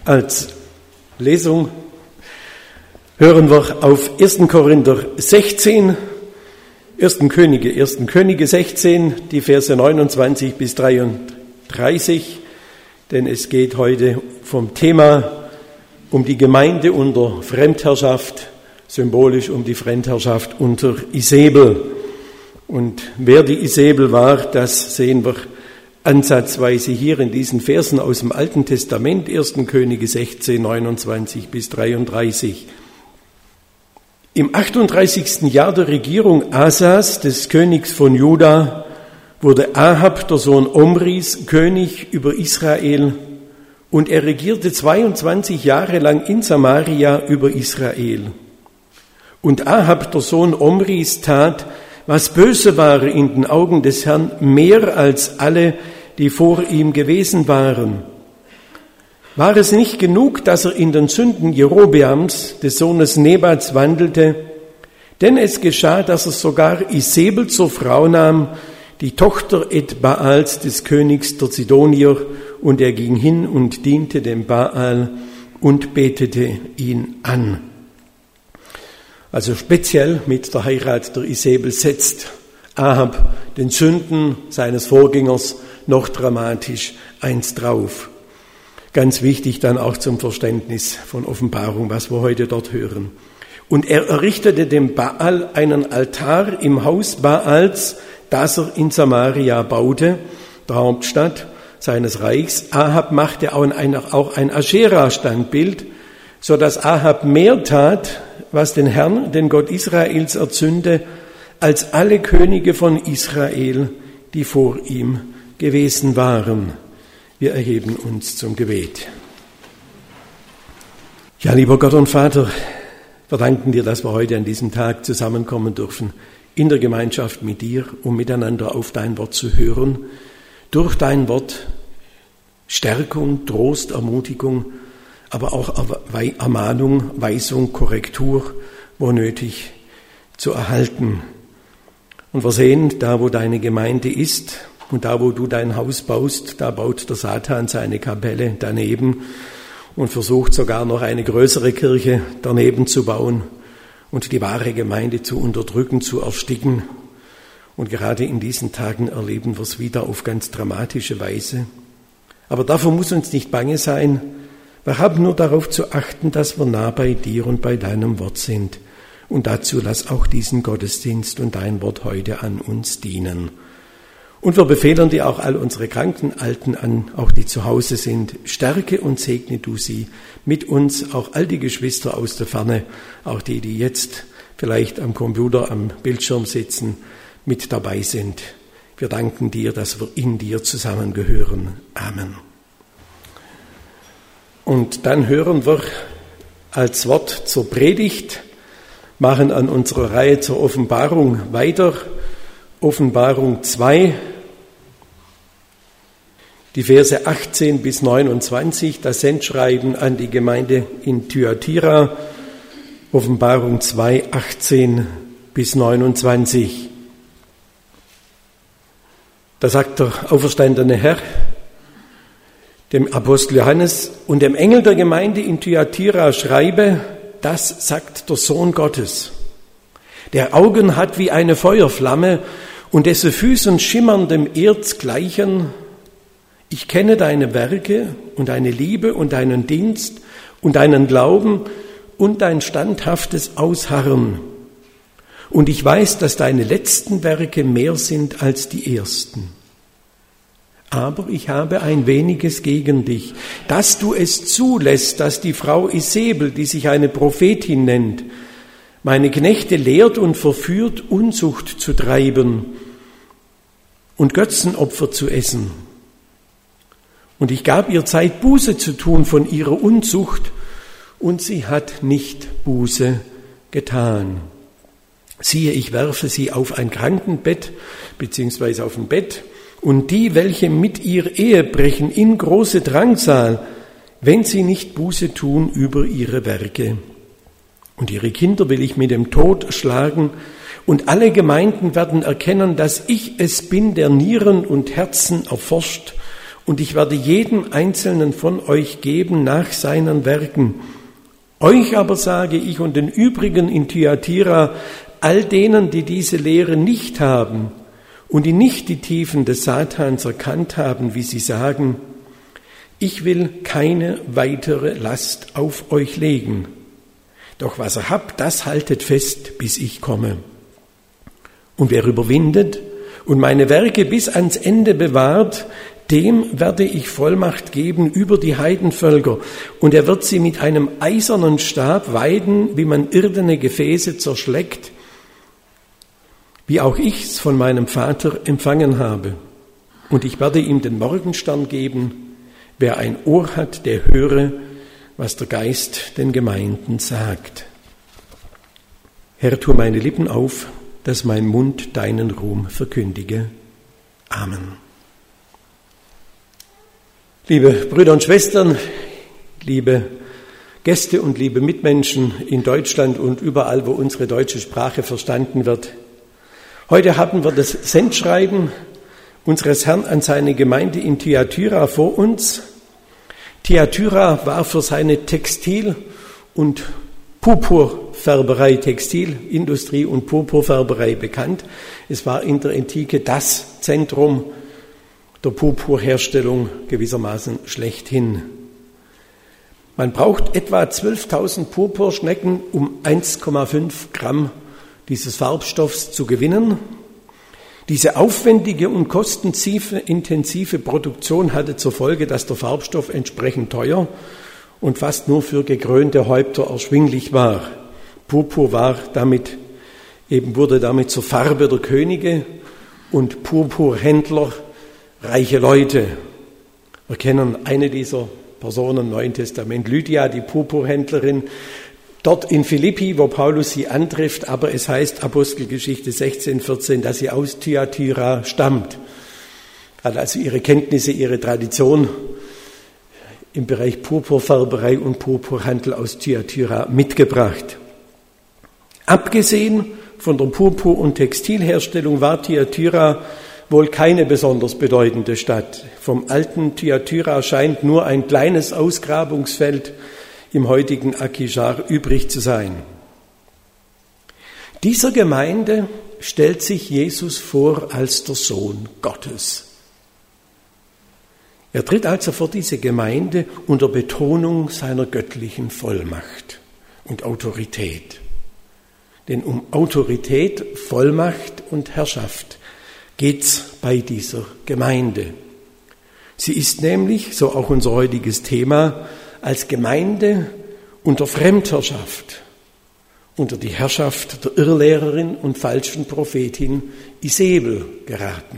Als Lesung hören wir auf 1. Korinther 16, 1. Könige 16, die Verse 29 bis 33, denn es geht heute vom Thema um die Gemeinde unter Fremdherrschaft, symbolisch um die Fremdherrschaft unter Isabel. Und wer die Isabel war, das sehen wir ansatzweise hier in diesen Versen aus dem Alten Testament, 1. Könige 16, 29 bis 33. Im 38. Jahr der Regierung Asas, des Königs von Juda, wurde Ahab, der Sohn Omris, König über Israel, und er regierte 22 Jahre lang in Samaria über Israel. Und Ahab, der Sohn Omris, tat, was böse war in den Augen des Herrn, mehr als alle, die vor ihm gewesen waren. War es nicht genug, dass er in den Sünden Jerobeams, des Sohnes Nebats, wandelte? Denn es geschah, dass er sogar Isabel zur Frau nahm, die Tochter Eth-Baals des Königs der Zidonier, und er ging hin und diente dem Baal und betete ihn an. Also speziell mit der Heirat der Isabel setzt Ahab den Sünden seines Vorgängers noch dramatisch eins drauf. Ganz wichtig dann auch zum Verständnis von Offenbarung, was wir heute dort hören. Und er errichtete dem Baal einen Altar im Haus Baals, das er in Samaria baute, der Hauptstadt seines Reichs. Ahab machte auch ein Aschera-Standbild, so dass Ahab mehr tat, was den Herrn, den Gott Israels, erzürnte, als alle Könige von Israel, die vor ihm gewesen waren. Wir erheben uns zum Gebet. Ja, lieber Gott und Vater, wir danken dir, dass wir heute an diesem Tag zusammenkommen dürfen, in der Gemeinschaft mit dir, um miteinander auf dein Wort zu hören, durch dein Wort Stärkung, Trost, Ermutigung, aber auch Ermahnung, Weisung, Korrektur, wo nötig, zu erhalten. Und wir sehen, da wo deine Gemeinde ist und da wo du dein Haus baust, da baut der Satan seine Kapelle daneben und versucht sogar noch eine größere Kirche daneben zu bauen und die wahre Gemeinde zu unterdrücken, zu ersticken. Und gerade in diesen Tagen erleben wir es wieder auf ganz dramatische Weise. Aber davor muss uns nicht bange sein. Wir haben nur darauf zu achten, dass wir nah bei dir und bei deinem Wort sind. Und dazu lass auch diesen Gottesdienst und dein Wort heute an uns dienen. Und wir befehlen dir auch all unsere kranken Alten an, auch die zu Hause sind. Stärke und segne du sie mit uns, auch all die Geschwister aus der Ferne, auch die jetzt vielleicht am Computer, am Bildschirm sitzen, mit dabei sind. Wir danken dir, dass wir in dir zusammengehören. Amen. Und dann hören wir als Wort zur Predigt, machen an unserer Reihe zur Offenbarung weiter. Offenbarung 2, die Verse 18 bis 29, das Sendschreiben an die Gemeinde in Thyatira. Offenbarung 2, 18 bis 29. Da sagt der auferstandene Herr dem Apostel Johannes: Und dem Engel der Gemeinde in Thyatira schreibe, das sagt der Sohn Gottes, der Augen hat wie eine Feuerflamme und dessen Füßen schimmern dem Erz gleichen. Ich kenne deine Werke und deine Liebe und deinen Dienst und deinen Glauben und dein standhaftes Ausharren. Und ich weiß, dass deine letzten Werke mehr sind als die ersten. Aber ich habe ein weniges gegen dich, dass du es zulässt, dass die Frau Isabel, die sich eine Prophetin nennt, meine Knechte lehrt und verführt, Unzucht zu treiben und Götzenopfer zu essen. Und ich gab ihr Zeit, Buße zu tun von ihrer Unzucht, und sie hat nicht Buße getan. Siehe, ich werfe sie auf ein Krankenbett, beziehungsweise auf ein Bett, und die, welche mit ihr Ehe brechen, in große Drangsal, wenn sie nicht Buße tun über ihre Werke. Und ihre Kinder will ich mit dem Tod schlagen, und alle Gemeinden werden erkennen, dass ich es bin, der Nieren und Herzen erforscht Und ich werde jedem Einzelnen von euch geben nach seinen Werken. Euch aber sage ich und den übrigen in Thyatira, all denen, die diese Lehre nicht haben und die nicht die Tiefen des Satans erkannt haben, wie sie sagen, ich will keine weitere Last auf euch legen. Doch was ihr habt, das haltet fest, bis ich komme. Und wer überwindet und meine Werke bis ans Ende bewahrt, dem werde ich Vollmacht geben über die Heidenvölker, und er wird sie mit einem eisernen Stab weiden, wie man irdene Gefäße zerschlägt, wie auch ich's von meinem Vater empfangen habe. Und ich werde ihm den Morgenstern geben. Wer ein Ohr hat, der höre, was der Geist den Gemeinden sagt. Herr, tu meine Lippen auf, dass mein Mund deinen Ruhm verkündige. Amen. Liebe Brüder und Schwestern, liebe Gäste und liebe Mitmenschen in Deutschland und überall, wo unsere deutsche Sprache verstanden wird. Heute haben wir das Sendschreiben unseres Herrn an seine Gemeinde in Thyatira vor uns. Thyatira war für seine Textil- und Purpurfärberei, Textilindustrie und Purpurfärberei bekannt. Es war in der Antike das Zentrum der Purpurherstellung gewissermaßen schlechthin. Man braucht etwa 12.000 Purpurschnecken, um 1,5 Gramm dieses Farbstoffs zu gewinnen. Diese aufwendige und kostenintensive Produktion hatte zur Folge, dass der Farbstoff entsprechend teuer und fast nur für gekrönte Häupter erschwinglich war. Purpur wurde damit zur Farbe der Könige und Purpurhändler reiche Leute. Wir kennen eine dieser Personen im Neuen Testament, Lydia, die Purpurhändlerin, dort in Philippi, wo Paulus sie antrifft, aber es heißt Apostelgeschichte 16,14, dass sie aus Thyatira stammt. Hat also ihre Kenntnisse, ihre Tradition im Bereich Purpurfärberei und Purpurhandel aus Thyatira mitgebracht. Abgesehen von der Purpur- und Textilherstellung war Thyatira wohl keine besonders bedeutende Stadt. Vom alten Thyatira scheint nur ein kleines Ausgrabungsfeld im heutigen Akhisar übrig zu sein. Dieser Gemeinde stellt sich Jesus vor als der Sohn Gottes. Er tritt also vor diese Gemeinde unter Betonung seiner göttlichen Vollmacht und Autorität. Denn um Autorität, Vollmacht und Herrschaft geht's bei dieser Gemeinde. Sie ist nämlich, so auch unser heutiges Thema, als Gemeinde unter Fremdherrschaft, unter die Herrschaft der Irrlehrerin und falschen Prophetin Isebel geraten.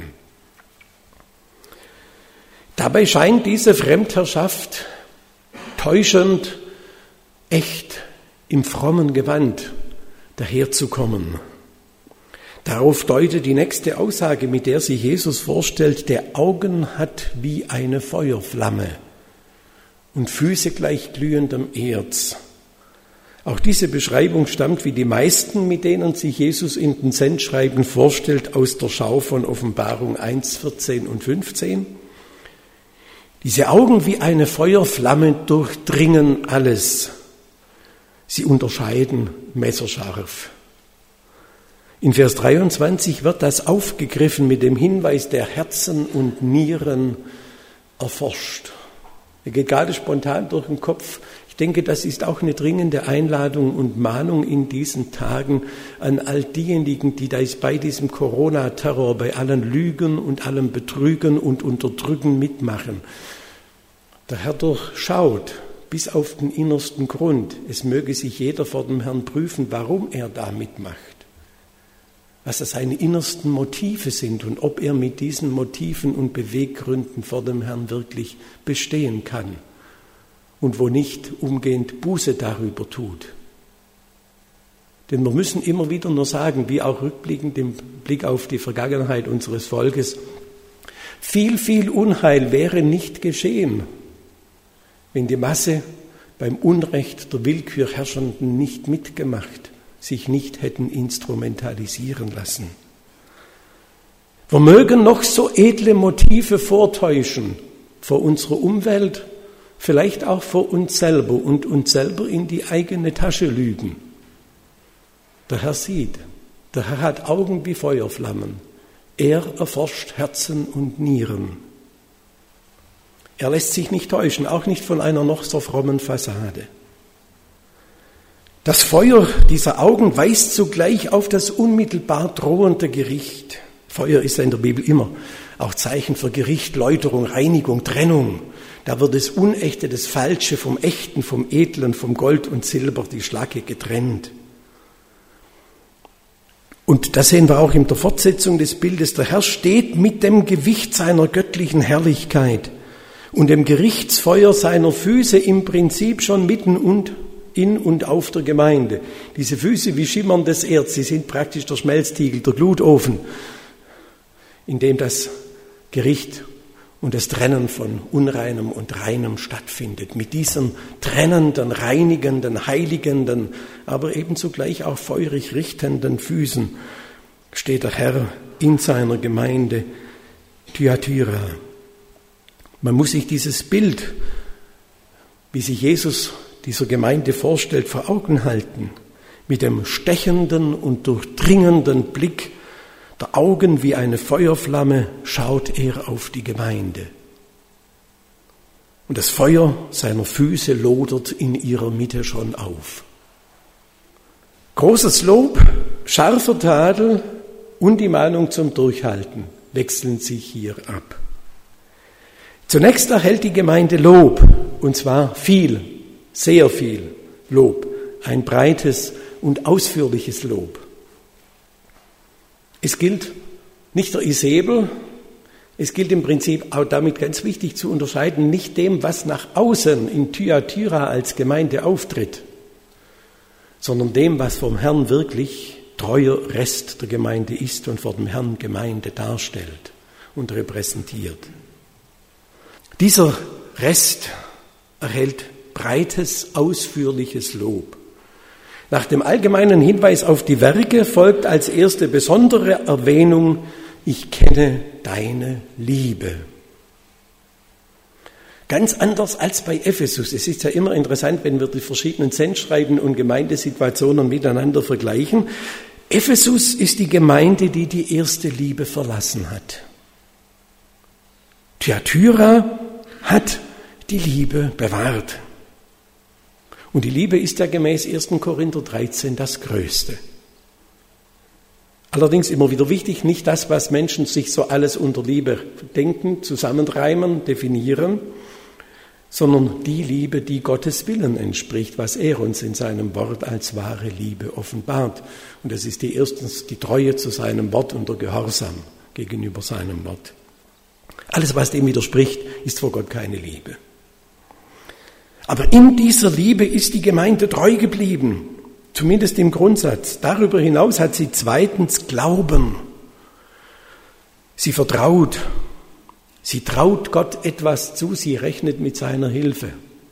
Dabei scheint diese Fremdherrschaft täuschend, echt im frommen Gewand daherzukommen. Darauf deutet die nächste Aussage, mit der sich Jesus vorstellt, der Augen hat wie eine Feuerflamme und Füße gleich glühendem Erz. Auch diese Beschreibung stammt, wie die meisten, mit denen sich Jesus in den Sendschreiben vorstellt, aus der Schau von Offenbarung 1, 14 und 15. Diese Augen wie eine Feuerflamme durchdringen alles. Sie unterscheiden messerscharf. In Vers 23 wird das aufgegriffen mit dem Hinweis, der Herzen und Nieren erforscht. Mir geht gerade spontan durch den Kopf. Ich denke, das ist auch eine dringende Einladung und Mahnung in diesen Tagen an all diejenigen, die da bei diesem Corona-Terror, bei allen Lügen und allem Betrügen und Unterdrücken mitmachen. Der Herr durchschaut bis auf den innersten Grund. Es möge sich jeder vor dem Herrn prüfen, warum er da mitmacht. Was seine innersten Motive sind und ob er mit diesen Motiven und Beweggründen vor dem Herrn wirklich bestehen kann und wo nicht umgehend Buße darüber tut. Denn wir müssen immer wieder nur sagen, wie auch rückblickend im Blick auf die Vergangenheit unseres Volkes, viel Unheil wäre nicht geschehen, wenn die Masse beim Unrecht der Willkür Herrschenden nicht mitgemacht, sich nicht hätten instrumentalisieren lassen. Wir mögen noch so edle Motive vortäuschen, vor unserer Umwelt, vielleicht auch vor uns selber und uns selber in die eigene Tasche lügen. Der Herr sieht, der Herr hat Augen wie Feuerflammen. Er erforscht Herzen und Nieren. Er lässt sich nicht täuschen, auch nicht von einer noch so frommen Fassade. Das Feuer dieser Augen weist zugleich auf das unmittelbar drohende Gericht. Feuer ist ja in der Bibel immer auch Zeichen für Gericht, Läuterung, Reinigung, Trennung. Da wird das Unechte, das Falsche vom Echten, vom Edlen, vom Gold und Silber, die Schlacke getrennt. Und das sehen wir auch in der Fortsetzung des Bildes. Der Herr steht mit dem Gewicht seiner göttlichen Herrlichkeit und dem Gerichtsfeuer seiner Füße im Prinzip schon mitten und in und auf der Gemeinde. Diese Füße wie schimmerndes Erz, sie sind praktisch der Schmelztiegel, der Glutofen, in dem das Gericht und das Trennen von Unreinem und Reinem stattfindet. Mit diesen trennenden, reinigenden, heiligenden, aber eben zugleich auch feurig richtenden Füßen steht der Herr in seiner Gemeinde Thyatira. Man muss sich dieses Bild, wie sich Jesus dieser Gemeinde vorstellt, vor Augen halten. Mit dem stechenden und durchdringenden Blick der Augen wie eine Feuerflamme schaut er auf die Gemeinde. Und das Feuer seiner Füße lodert in ihrer Mitte schon auf. Großes Lob, scharfer Tadel und die Mahnung zum Durchhalten wechseln sich hier ab. Zunächst erhält die Gemeinde Lob, und zwar viel, sehr viel Lob, ein breites und ausführliches Lob. Es gilt nicht der Isabel, es gilt im Prinzip auch damit ganz wichtig zu unterscheiden, nicht dem, was nach außen in Thyatira als Gemeinde auftritt, sondern dem, was vom Herrn wirklich treuer Rest der Gemeinde ist und vor dem Herrn Gemeinde darstellt und repräsentiert. Dieser Rest erhält breites, ausführliches Lob. Nach dem allgemeinen Hinweis auf die Werke folgt als erste besondere Erwähnung: Ich kenne deine Liebe. Ganz anders als bei Ephesus. Es ist ja immer interessant, wenn wir die verschiedenen Sendschreiben und Gemeindesituationen miteinander vergleichen. Ephesus ist die Gemeinde, die die erste Liebe verlassen hat. Thyatira hat die Liebe bewahrt. Und die Liebe ist ja gemäß 1. Korinther 13 das Größte. Allerdings immer wieder wichtig, nicht das, was Menschen sich so alles unter Liebe denken, zusammenreimen, definieren, sondern die Liebe, die Gottes Willen entspricht, was er uns in seinem Wort als wahre Liebe offenbart. Und das ist erstens die Treue zu seinem Wort und der Gehorsam gegenüber seinem Wort. Alles, was dem widerspricht, ist vor Gott keine Liebe. Aber in dieser Liebe ist die Gemeinde treu geblieben, zumindest im Grundsatz. Darüber hinaus hat sie zweitens Glauben. Sie vertraut, sie traut Gott etwas zu, sie rechnet mit seiner Hilfe.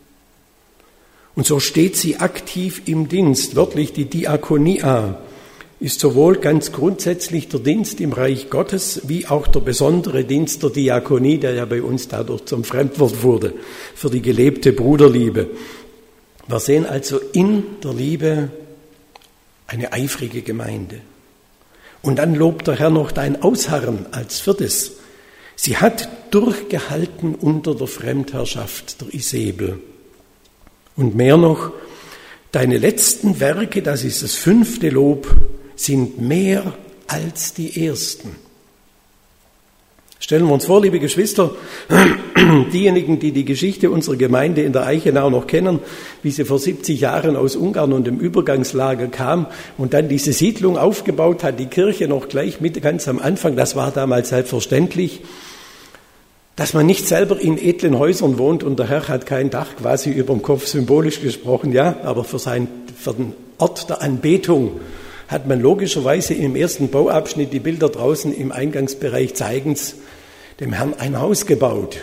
Und so steht sie aktiv im Dienst. Wörtlich die Diakonia ist sowohl ganz grundsätzlich der Dienst im Reich Gottes, wie auch der besondere Dienst der Diakonie, der ja bei uns dadurch zum Fremdwort wurde, für die gelebte Bruderliebe. Wir sehen also in der Liebe eine eifrige Gemeinde. Und dann lobt der Herr noch dein Ausharren als viertes. Sie hat durchgehalten unter der Fremdherrschaft der Isabel. Und mehr noch, deine letzten Werke, das ist das 5. Lob, sind mehr als die ersten. Stellen wir uns vor, liebe Geschwister, diejenigen, die die Geschichte unserer Gemeinde in der Eichenau noch kennen, wie sie vor 70 Jahren aus Ungarn und dem Übergangslager kam und dann diese Siedlung aufgebaut hat, die Kirche noch gleich mit ganz am Anfang, das war damals selbstverständlich, dass man nicht selber in edlen Häusern wohnt und der Herr hat kein Dach quasi über dem Kopf, symbolisch gesprochen, ja, aber für den Ort der Anbetung hat man logischerweise im ersten Bauabschnitt, die Bilder draußen im Eingangsbereich zeigen's, dem Herrn ein Haus gebaut.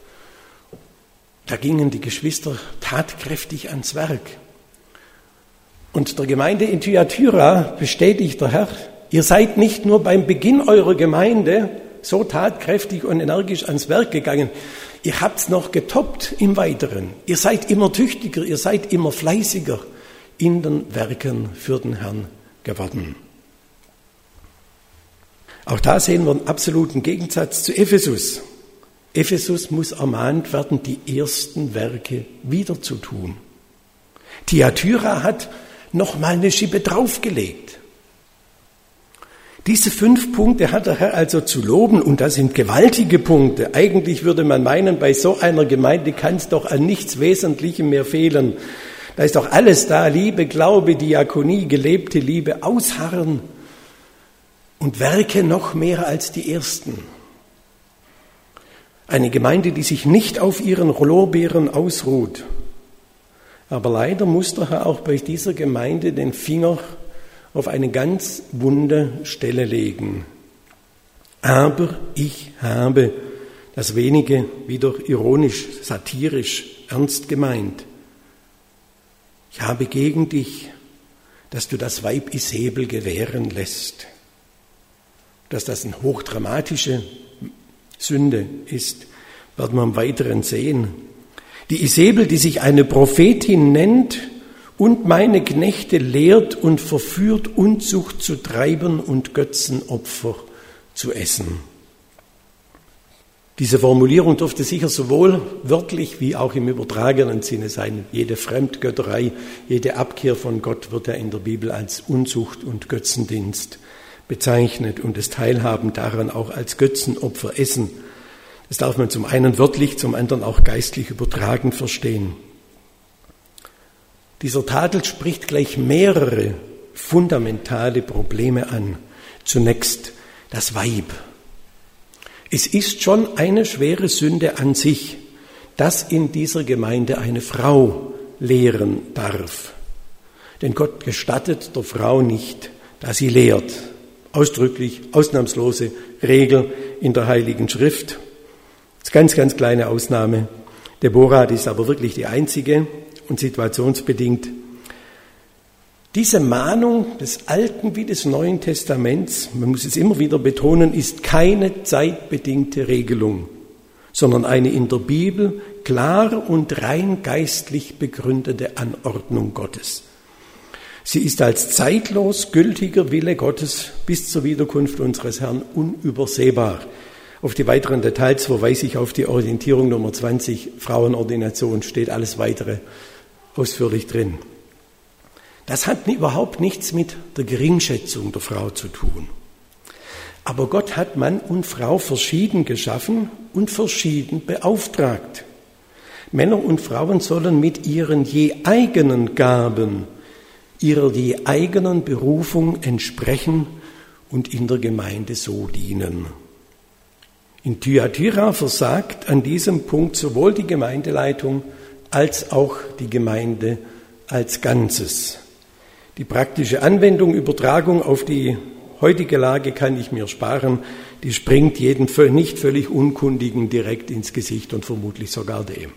Da gingen die Geschwister tatkräftig ans Werk. Und der Gemeinde in Thyatira bestätigt der Herr, ihr seid nicht nur beim Beginn eurer Gemeinde so tatkräftig und energisch ans Werk gegangen, ihr habt's noch getoppt im Weiteren. Ihr seid immer tüchtiger, ihr seid immer fleißiger in den Werken für den Herrn geworden. Auch da sehen wir einen absoluten Gegensatz zu Ephesus. Ephesus muss ermahnt werden, die ersten Werke wieder zu tun. Thyatira hat noch mal eine Schippe draufgelegt. Diese 5 Punkte hat der Herr also zu loben und das sind gewaltige Punkte. Eigentlich würde man meinen, bei so einer Gemeinde kann es doch an nichts Wesentlichem mehr fehlen. Da ist doch alles da, Liebe, Glaube, Diakonie, gelebte Liebe, Ausharren und Werke noch mehr als die ersten. Eine Gemeinde, die sich nicht auf ihren Lorbeeren ausruht. Aber leider muss der Herr auch bei dieser Gemeinde den Finger auf eine ganz wunde Stelle legen. Aber ich habe, das wenige wieder ironisch, satirisch, ernst gemeint. Ich habe gegen dich, dass du das Weib Isabel gewähren lässt. Dass das eine hochdramatische Sünde ist, werden wir im Weiteren sehen. Die Isabel, die sich eine Prophetin nennt und meine Knechte lehrt und verführt, Unzucht zu treiben und Götzenopfer zu essen. Diese Formulierung dürfte sicher sowohl wörtlich wie auch im übertragenen Sinne sein. Jede Fremdgötterei, jede Abkehr von Gott wird ja in der Bibel als Unzucht und Götzendienst bezeichnet und das Teilhaben daran auch als Götzenopfer essen. Das darf man zum einen wörtlich, zum anderen auch geistlich übertragen verstehen. Dieser Tadel spricht gleich mehrere fundamentale Probleme an. Zunächst das Weib. Es ist schon eine schwere Sünde an sich, dass in dieser Gemeinde eine Frau lehren darf. Denn Gott gestattet der Frau nicht, dass sie lehrt. Ausdrücklich, ausnahmslose Regel in der Heiligen Schrift. Das ist ganz, ganz kleine Ausnahme. Deborah, die ist aber wirklich die einzige und situationsbedingt. Diese Mahnung des Alten wie des Neuen Testaments, man muss es immer wieder betonen, ist keine zeitbedingte Regelung, sondern eine in der Bibel klar und rein geistlich begründete Anordnung Gottes. Sie ist als zeitlos gültiger Wille Gottes bis zur Wiederkunft unseres Herrn unübersehbar. Auf die weiteren Details verweise ich auf die Orientierung Nummer 20, Frauenordination, steht alles Weitere ausführlich drin. Das hat überhaupt nichts mit der Geringschätzung der Frau zu tun. Aber Gott hat Mann und Frau verschieden geschaffen und verschieden beauftragt. Männer und Frauen sollen mit ihren je eigenen Gaben, ihrer je eigenen Berufung entsprechen und in der Gemeinde so dienen. In Thyatira versagt an diesem Punkt sowohl die Gemeindeleitung als auch die Gemeinde als Ganzes. Die praktische Anwendung, Übertragung auf die heutige Lage kann ich mir sparen. Die springt jeden nicht völlig Unkundigen direkt ins Gesicht und vermutlich sogar dem.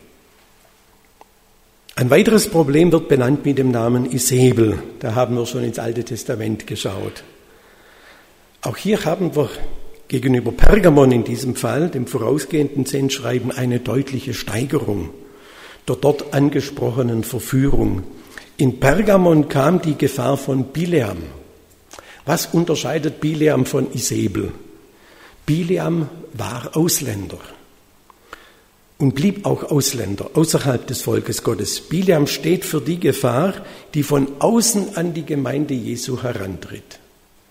Ein weiteres Problem wird benannt mit dem Namen Isabel. Da haben wir schon ins Alte Testament geschaut. Auch hier haben wir gegenüber Pergamon in diesem Fall, dem vorausgehenden Sendschreiben, eine deutliche Steigerung der dort angesprochenen Verführung. In Pergamon kam die Gefahr von Bileam. Was unterscheidet Bileam von Isabel? Bileam war Ausländer und blieb auch Ausländer außerhalb des Volkes Gottes. Bileam steht für die Gefahr, die von außen an die Gemeinde Jesu herantritt.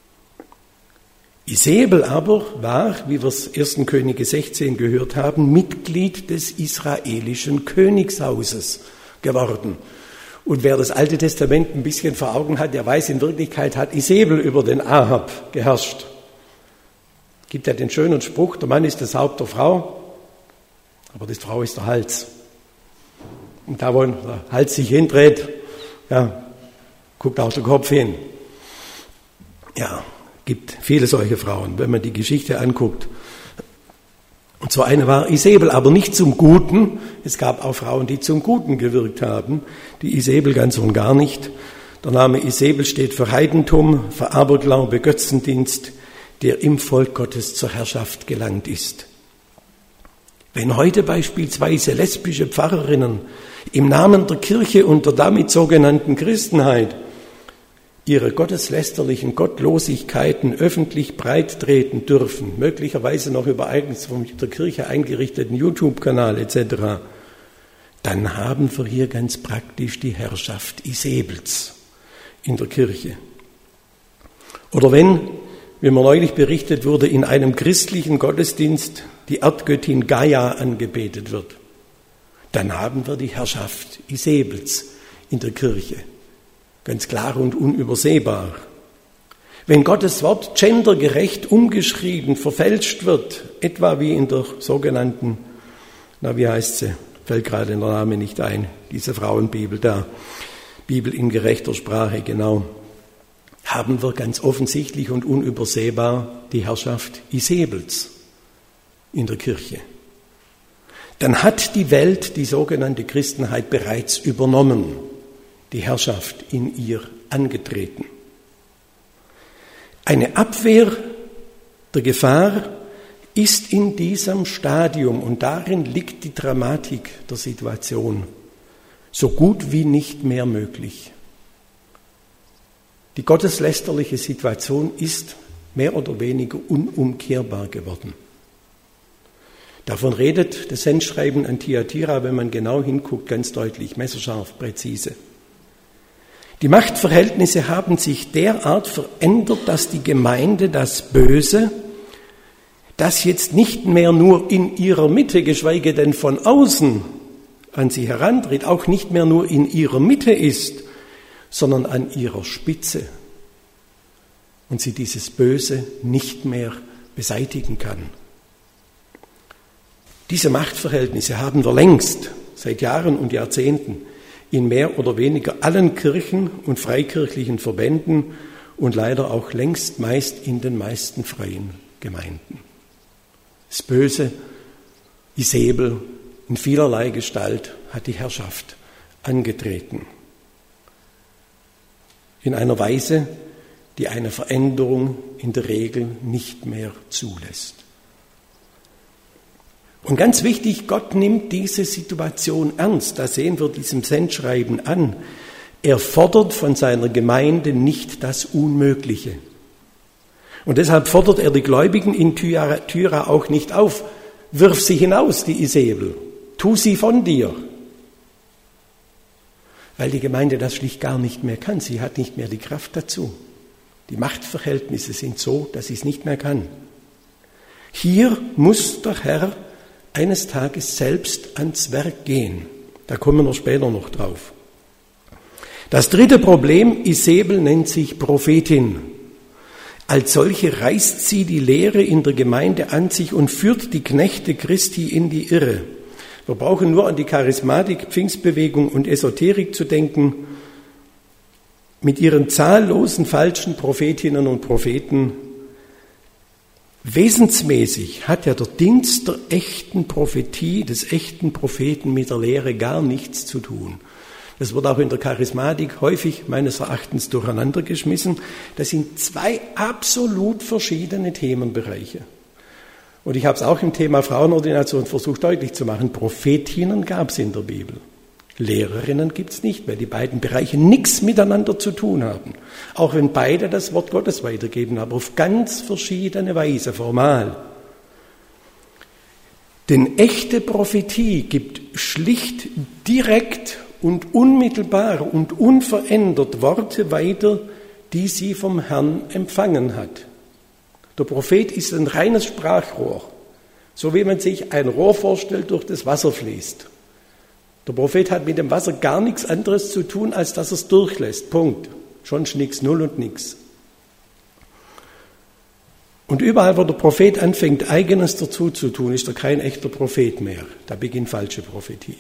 Isabel aber war, wie wir es 1. Könige 16 gehört haben, Mitglied des israelischen Königshauses geworden. Und wer das Alte Testament ein bisschen vor Augen hat, der weiß, in Wirklichkeit hat Isabel über den Ahab geherrscht. Gibt ja den schönen Spruch, der Mann ist das Haupt der Frau, aber die Frau ist der Hals. Und da, wo der Hals sich hindreht, ja, guckt auch der Kopf hin. Ja, gibt viele solche Frauen, wenn man die Geschichte anguckt. Und so eine war Isabel, aber nicht zum Guten. Es gab auch Frauen, die zum Guten gewirkt haben. Die Isabel ganz und gar nicht. Der Name Isabel steht für Heidentum, für Aberglaube, Götzendienst, der im Volk Gottes zur Herrschaft gelangt ist. Wenn heute beispielsweise lesbische Pfarrerinnen im Namen der Kirche und der damit sogenannten Christenheit ihre gotteslästerlichen Gottlosigkeiten öffentlich breittreten dürfen, möglicherweise noch über eigens von der Kirche eingerichteten YouTube-Kanal etc., dann haben wir hier ganz praktisch die Herrschaft Isebels in der Kirche. Oder wenn, wie mir neulich berichtet wurde, in einem christlichen Gottesdienst die Erdgöttin Gaia angebetet wird, dann haben wir die Herrschaft Isebels in der Kirche. Ganz klar und unübersehbar. Wenn Gottes Wort gendergerecht umgeschrieben, verfälscht wird, etwa wie in der sogenannten, wie heißt sie, fällt gerade der Name nicht ein, diese Frauenbibel da, Bibel in gerechter Sprache, genau, haben wir ganz offensichtlich und unübersehbar die Herrschaft Isebels in der Kirche. Dann hat die Welt die sogenannte Christenheit bereits übernommen, die Herrschaft in ihr angetreten. Eine Abwehr der Gefahr ist in diesem Stadium, und darin liegt die Dramatik der Situation, so gut wie nicht mehr möglich. Die gotteslästerliche Situation ist mehr oder weniger unumkehrbar geworden. Davon redet das Sendschreiben an Thyatira, wenn man genau hinguckt, ganz deutlich, messerscharf, präzise. Die Machtverhältnisse haben sich derart verändert, dass die Gemeinde das Böse, das jetzt nicht mehr nur in ihrer Mitte, geschweige denn von außen an sie herantritt, auch nicht mehr nur in ihrer Mitte ist, sondern an ihrer Spitze. Und sie dieses Böse nicht mehr beseitigen kann. Diese Machtverhältnisse haben wir längst, seit Jahren und Jahrzehnten, in mehr oder weniger allen Kirchen und freikirchlichen Verbänden und leider auch längst meist in den meisten freien Gemeinden. Das Böse, Isebel, in vielerlei Gestalt hat die Herrschaft angetreten. In einer Weise, die eine Veränderung in der Regel nicht mehr zulässt. Und ganz wichtig, Gott nimmt diese Situation ernst. Da sehen wir diesem Sendschreiben an. Er fordert von seiner Gemeinde nicht das Unmögliche. Und deshalb fordert er die Gläubigen in Thyatira auch nicht auf. Wirf sie hinaus, die Isebel. Tu sie von dir. Weil die Gemeinde das schlicht gar nicht mehr kann. Sie hat nicht mehr die Kraft dazu. Die Machtverhältnisse sind so, dass sie es nicht mehr kann. Hier muss der Herr eines Tages selbst ans Werk gehen. Da kommen wir später noch drauf. Das dritte Problem, Isebel nennt sich Prophetin. Als solche reißt sie die Lehre in der Gemeinde an sich und führt die Knechte Christi in die Irre. Wir brauchen nur an die Charismatik, Pfingstbewegung und Esoterik zu denken. Mit ihren zahllosen falschen Prophetinnen und Propheten. Wesensmäßig hat ja der Dienst der echten Prophetie, des echten Propheten mit der Lehre gar nichts zu tun. Das wird auch in der Charismatik häufig meines Erachtens durcheinander geschmissen. Das sind zwei absolut verschiedene Themenbereiche. Und ich habe es auch im Thema Frauenordination versucht deutlich zu machen. Prophetinnen gab es in der Bibel. Lehrerinnen gibt es nicht, weil die beiden Bereiche nichts miteinander zu tun haben. Auch wenn beide das Wort Gottes weitergeben, aber auf ganz verschiedene Weise, formal. Denn echte Prophetie gibt schlicht, direkt und unmittelbar und unverändert Worte weiter, die sie vom Herrn empfangen hat. Der Prophet ist ein reines Sprachrohr, so wie man sich ein Rohr vorstellt, durch das Wasser fließt. Der Prophet hat mit dem Wasser gar nichts anderes zu tun, als dass er es durchlässt. Punkt. Schon nix, null und nix. Und überall, wo der Prophet anfängt, Eigenes dazu zu tun, ist er kein echter Prophet mehr. Da beginnt falsche Prophetie.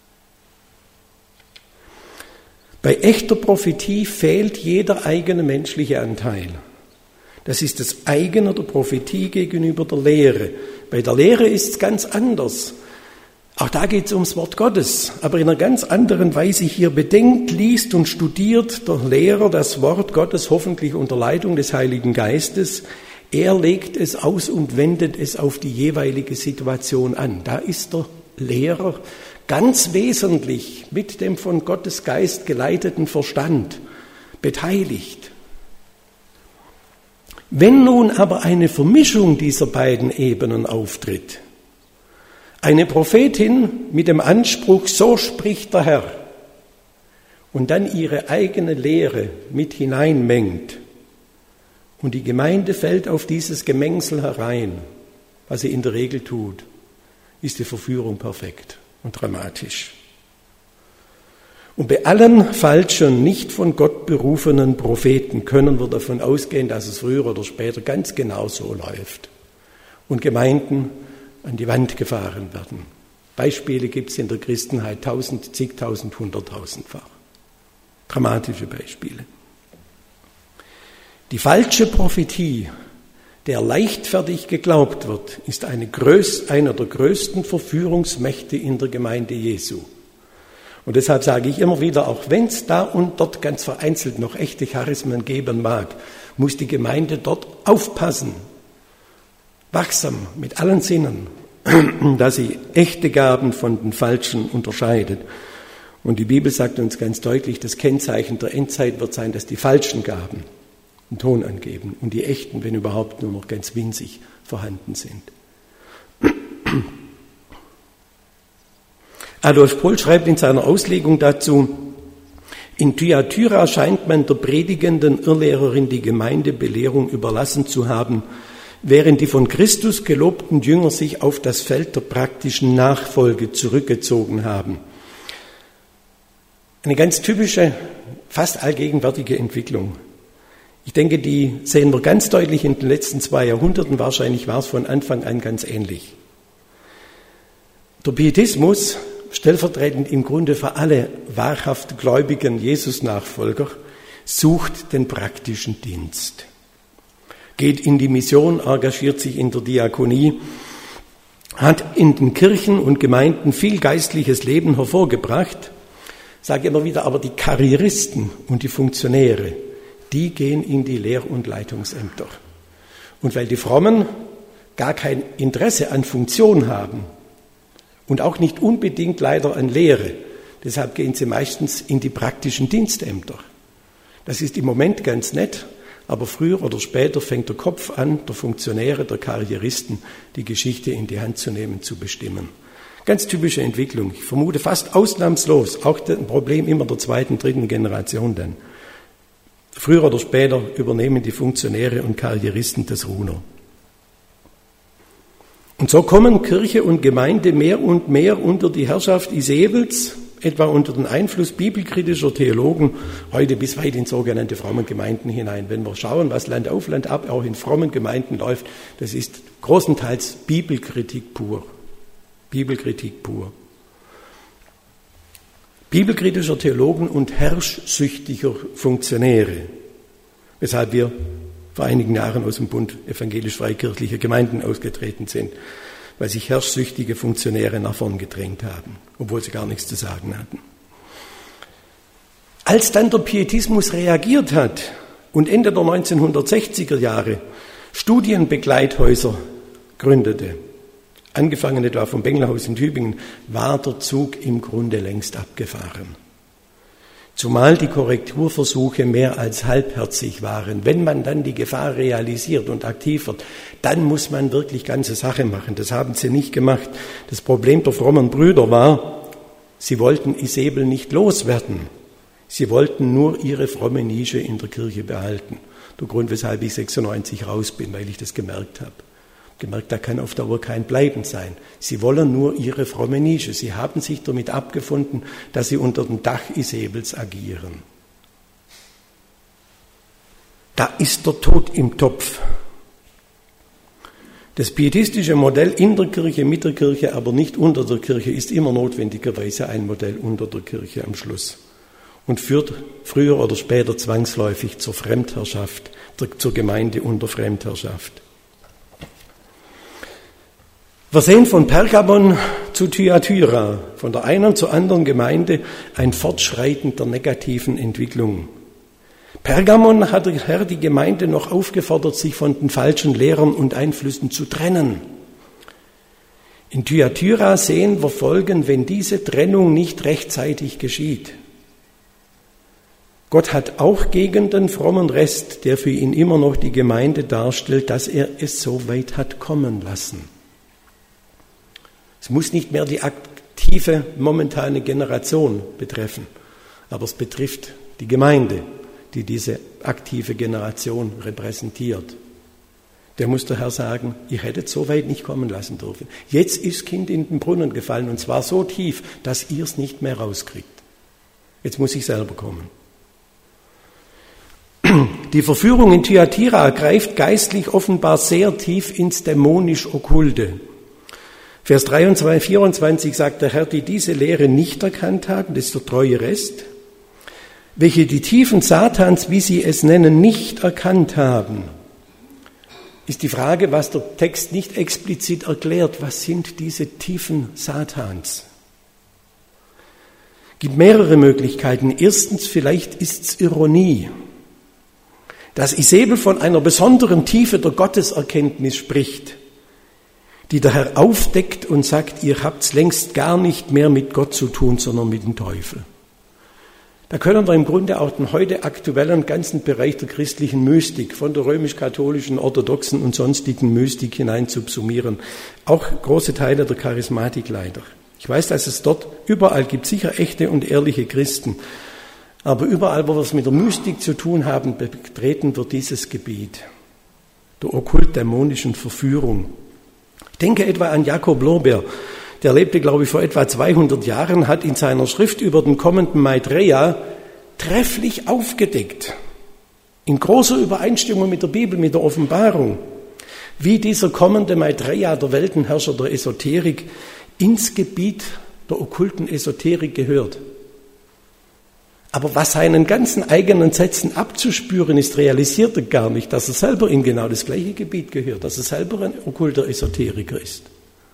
Bei echter Prophetie fehlt jeder eigene menschliche Anteil. Das ist das Eigene der Prophetie gegenüber der Lehre. Bei der Lehre ist es ganz anders. Auch da geht es ums Wort Gottes, aber in einer ganz anderen Weise. Hier bedenkt, liest und studiert der Lehrer das Wort Gottes, hoffentlich unter Leitung des Heiligen Geistes, Er legt es aus und wendet es auf die jeweilige Situation an. Da ist der Lehrer ganz wesentlich mit dem von Gottes Geist geleiteten Verstand beteiligt. Wenn nun aber eine Vermischung dieser beiden Ebenen auftritt, eine Prophetin mit dem Anspruch, so spricht der Herr, und dann ihre eigene Lehre mit hineinmengt, und die Gemeinde fällt auf dieses Gemengsel herein, was sie in der Regel tut, ist die Verführung perfekt und dramatisch. Und bei allen falschen, nicht von Gott berufenen Propheten können wir davon ausgehen, dass es früher oder später ganz genau so läuft und Gemeinden an die Wand gefahren werden. Beispiele gibt es in der Christenheit 1000, zigtausend, 100.000-fach. Dramatische Beispiele. Die falsche Prophetie, der leichtfertig geglaubt wird, ist einer der größten Verführungsmächte in der Gemeinde Jesu. Und deshalb sage ich immer wieder, auch wenn es da und dort ganz vereinzelt noch echte Charismen geben mag, muss die Gemeinde dort aufpassen, wachsam mit allen Sinnen, dass sie echte Gaben von den falschen unterscheidet. Und die Bibel sagt uns ganz deutlich, das Kennzeichen der Endzeit wird sein, dass die falschen Gaben einen Ton angeben und die echten, wenn überhaupt, nur noch ganz winzig vorhanden sind. Adolf Pohl schreibt in seiner Auslegung dazu, in Thyatira scheint man der predigenden Irrlehrerin die Gemeindebelehrung überlassen zu haben, während die von Christus gelobten Jünger sich auf das Feld der praktischen Nachfolge zurückgezogen haben. Eine ganz typische, fast allgegenwärtige Entwicklung. Ich denke, die sehen wir ganz deutlich in den letzten 2 Jahrhunderten. Wahrscheinlich war es von Anfang an ganz ähnlich. Der Pietismus, stellvertretend im Grunde für alle wahrhaft gläubigen Jesus-Nachfolger, sucht den praktischen Dienst. Geht in die Mission, engagiert sich in der Diakonie, hat in den Kirchen und Gemeinden viel geistliches Leben hervorgebracht. Ich sage immer wieder, aber die Karrieristen und die Funktionäre, die gehen in die Lehr- und Leitungsämter. Und weil die Frommen gar kein Interesse an Funktion haben und auch nicht unbedingt leider an Lehre, deshalb gehen sie meistens in die praktischen Dienstämter. Das ist im Moment ganz nett, aber früher oder später fängt der Kopf an, der Funktionäre, der Karrieristen, die Geschichte in die Hand zu nehmen, zu bestimmen. Ganz typische Entwicklung. Ich vermute fast ausnahmslos, auch ein Problem immer der 2., 3. Generation dann. Früher oder später übernehmen die Funktionäre und Karrieristen das Ruder. Und so kommen Kirche und Gemeinde mehr und mehr unter die Herrschaft Isebels, etwa unter den Einfluss bibelkritischer Theologen, heute bis weit in sogenannte frommen Gemeinden hinein. Wenn wir schauen, was Land auf Land ab auch in frommen Gemeinden läuft, das ist großenteils Bibelkritik pur. Bibelkritik pur. Bibelkritischer Theologen und herrschsüchtiger Funktionäre, weshalb wir vor einigen Jahren aus dem Bund evangelisch-freikirchlicher Gemeinden ausgetreten sind, weil sich herrschsüchtige Funktionäre nach vorn gedrängt haben, obwohl sie gar nichts zu sagen hatten. Als dann der Pietismus reagiert hat und Ende der 1960er Jahre Studienbegleithäuser gründete, angefangen etwa vom Bengelhaus in Tübingen, war der Zug im Grunde längst abgefahren. Zumal die Korrekturversuche mehr als halbherzig waren. Wenn man dann die Gefahr realisiert und aktiv wird, dann muss man wirklich ganze Sache machen. Das haben sie nicht gemacht. Das Problem der frommen Brüder war, sie wollten Isebel nicht loswerden. Sie wollten nur ihre fromme Nische in der Kirche behalten. Der Grund, weshalb ich 96 raus bin, weil ich das gemerkt habe. Gemerkt, da kann auf Dauer kein Bleiben sein. Sie wollen nur ihre fromme Nische. Sie haben sich damit abgefunden, dass sie unter dem Dach Isebels agieren. Da ist der Tod im Topf. Das pietistische Modell in der Kirche, mit der Kirche, aber nicht unter der Kirche, ist immer notwendigerweise ein Modell unter der Kirche am Schluss und führt früher oder später zwangsläufig zur Fremdherrschaft, zur Gemeinde unter Fremdherrschaft. Wir sehen von Pergamon zu Thyatira, von der einen zur anderen Gemeinde, ein Fortschreiten der negativen Entwicklung. Pergamon hat der Herr die Gemeinde noch aufgefordert, sich von den falschen Lehrern und Einflüssen zu trennen. In Thyatira sehen wir Folgen, wenn diese Trennung nicht rechtzeitig geschieht. Gott hat auch gegen den frommen Rest, der für ihn immer noch die Gemeinde darstellt, dass er es so weit hat kommen lassen. Es muss nicht mehr die aktive, momentane Generation betreffen, aber es betrifft die Gemeinde, die diese aktive Generation repräsentiert. Der muss der Herr sagen, ich hätte es so weit nicht kommen lassen dürfen. Jetzt ist das Kind in den Brunnen gefallen und zwar so tief, dass ihr es nicht mehr rauskriegt. Jetzt muss ich selber kommen. Die Verführung in Thyatira greift geistlich offenbar sehr tief ins dämonisch-okkulte. Vers 23, 24 sagt der Herr, die diese Lehre nicht erkannt haben, das ist der treue Rest, welche die Tiefen Satans, wie sie es nennen, nicht erkannt haben, ist die Frage, was der Text nicht explizit erklärt. Was sind diese Tiefen Satans? Es gibt mehrere Möglichkeiten. Erstens, vielleicht ist es Ironie, dass Isabel von einer besonderen Tiefe der Gotteserkenntnis spricht, die der Herr aufdeckt und sagt, ihr habt's längst gar nicht mehr mit Gott zu tun, sondern mit dem Teufel. Da können wir im Grunde auch den heute aktuellen ganzen Bereich der christlichen Mystik, von der römisch-katholischen, orthodoxen und sonstigen Mystik hinein subsumieren. Auch große Teile der Charismatik leider. Ich weiß, dass es dort überall gibt, sicher echte und ehrliche Christen. Aber überall, wo wir es mit der Mystik zu tun haben, betreten wir dieses Gebiet der okkult-dämonischen Verführung. Ich denke etwa an Jakob Lorber. Der lebte, glaube ich, vor etwa 200 Jahren, hat in seiner Schrift über den kommenden Maitreya trefflich aufgedeckt, in großer Übereinstimmung mit der Bibel, mit der Offenbarung, wie dieser kommende Maitreya, der Weltenherrscher der Esoterik, ins Gebiet der okkulten Esoterik gehört. Aber was seinen ganzen eigenen Sätzen abzuspüren ist, realisiert er gar nicht, dass er selber in genau das gleiche Gebiet gehört, dass er selber ein okkulter Esoteriker ist.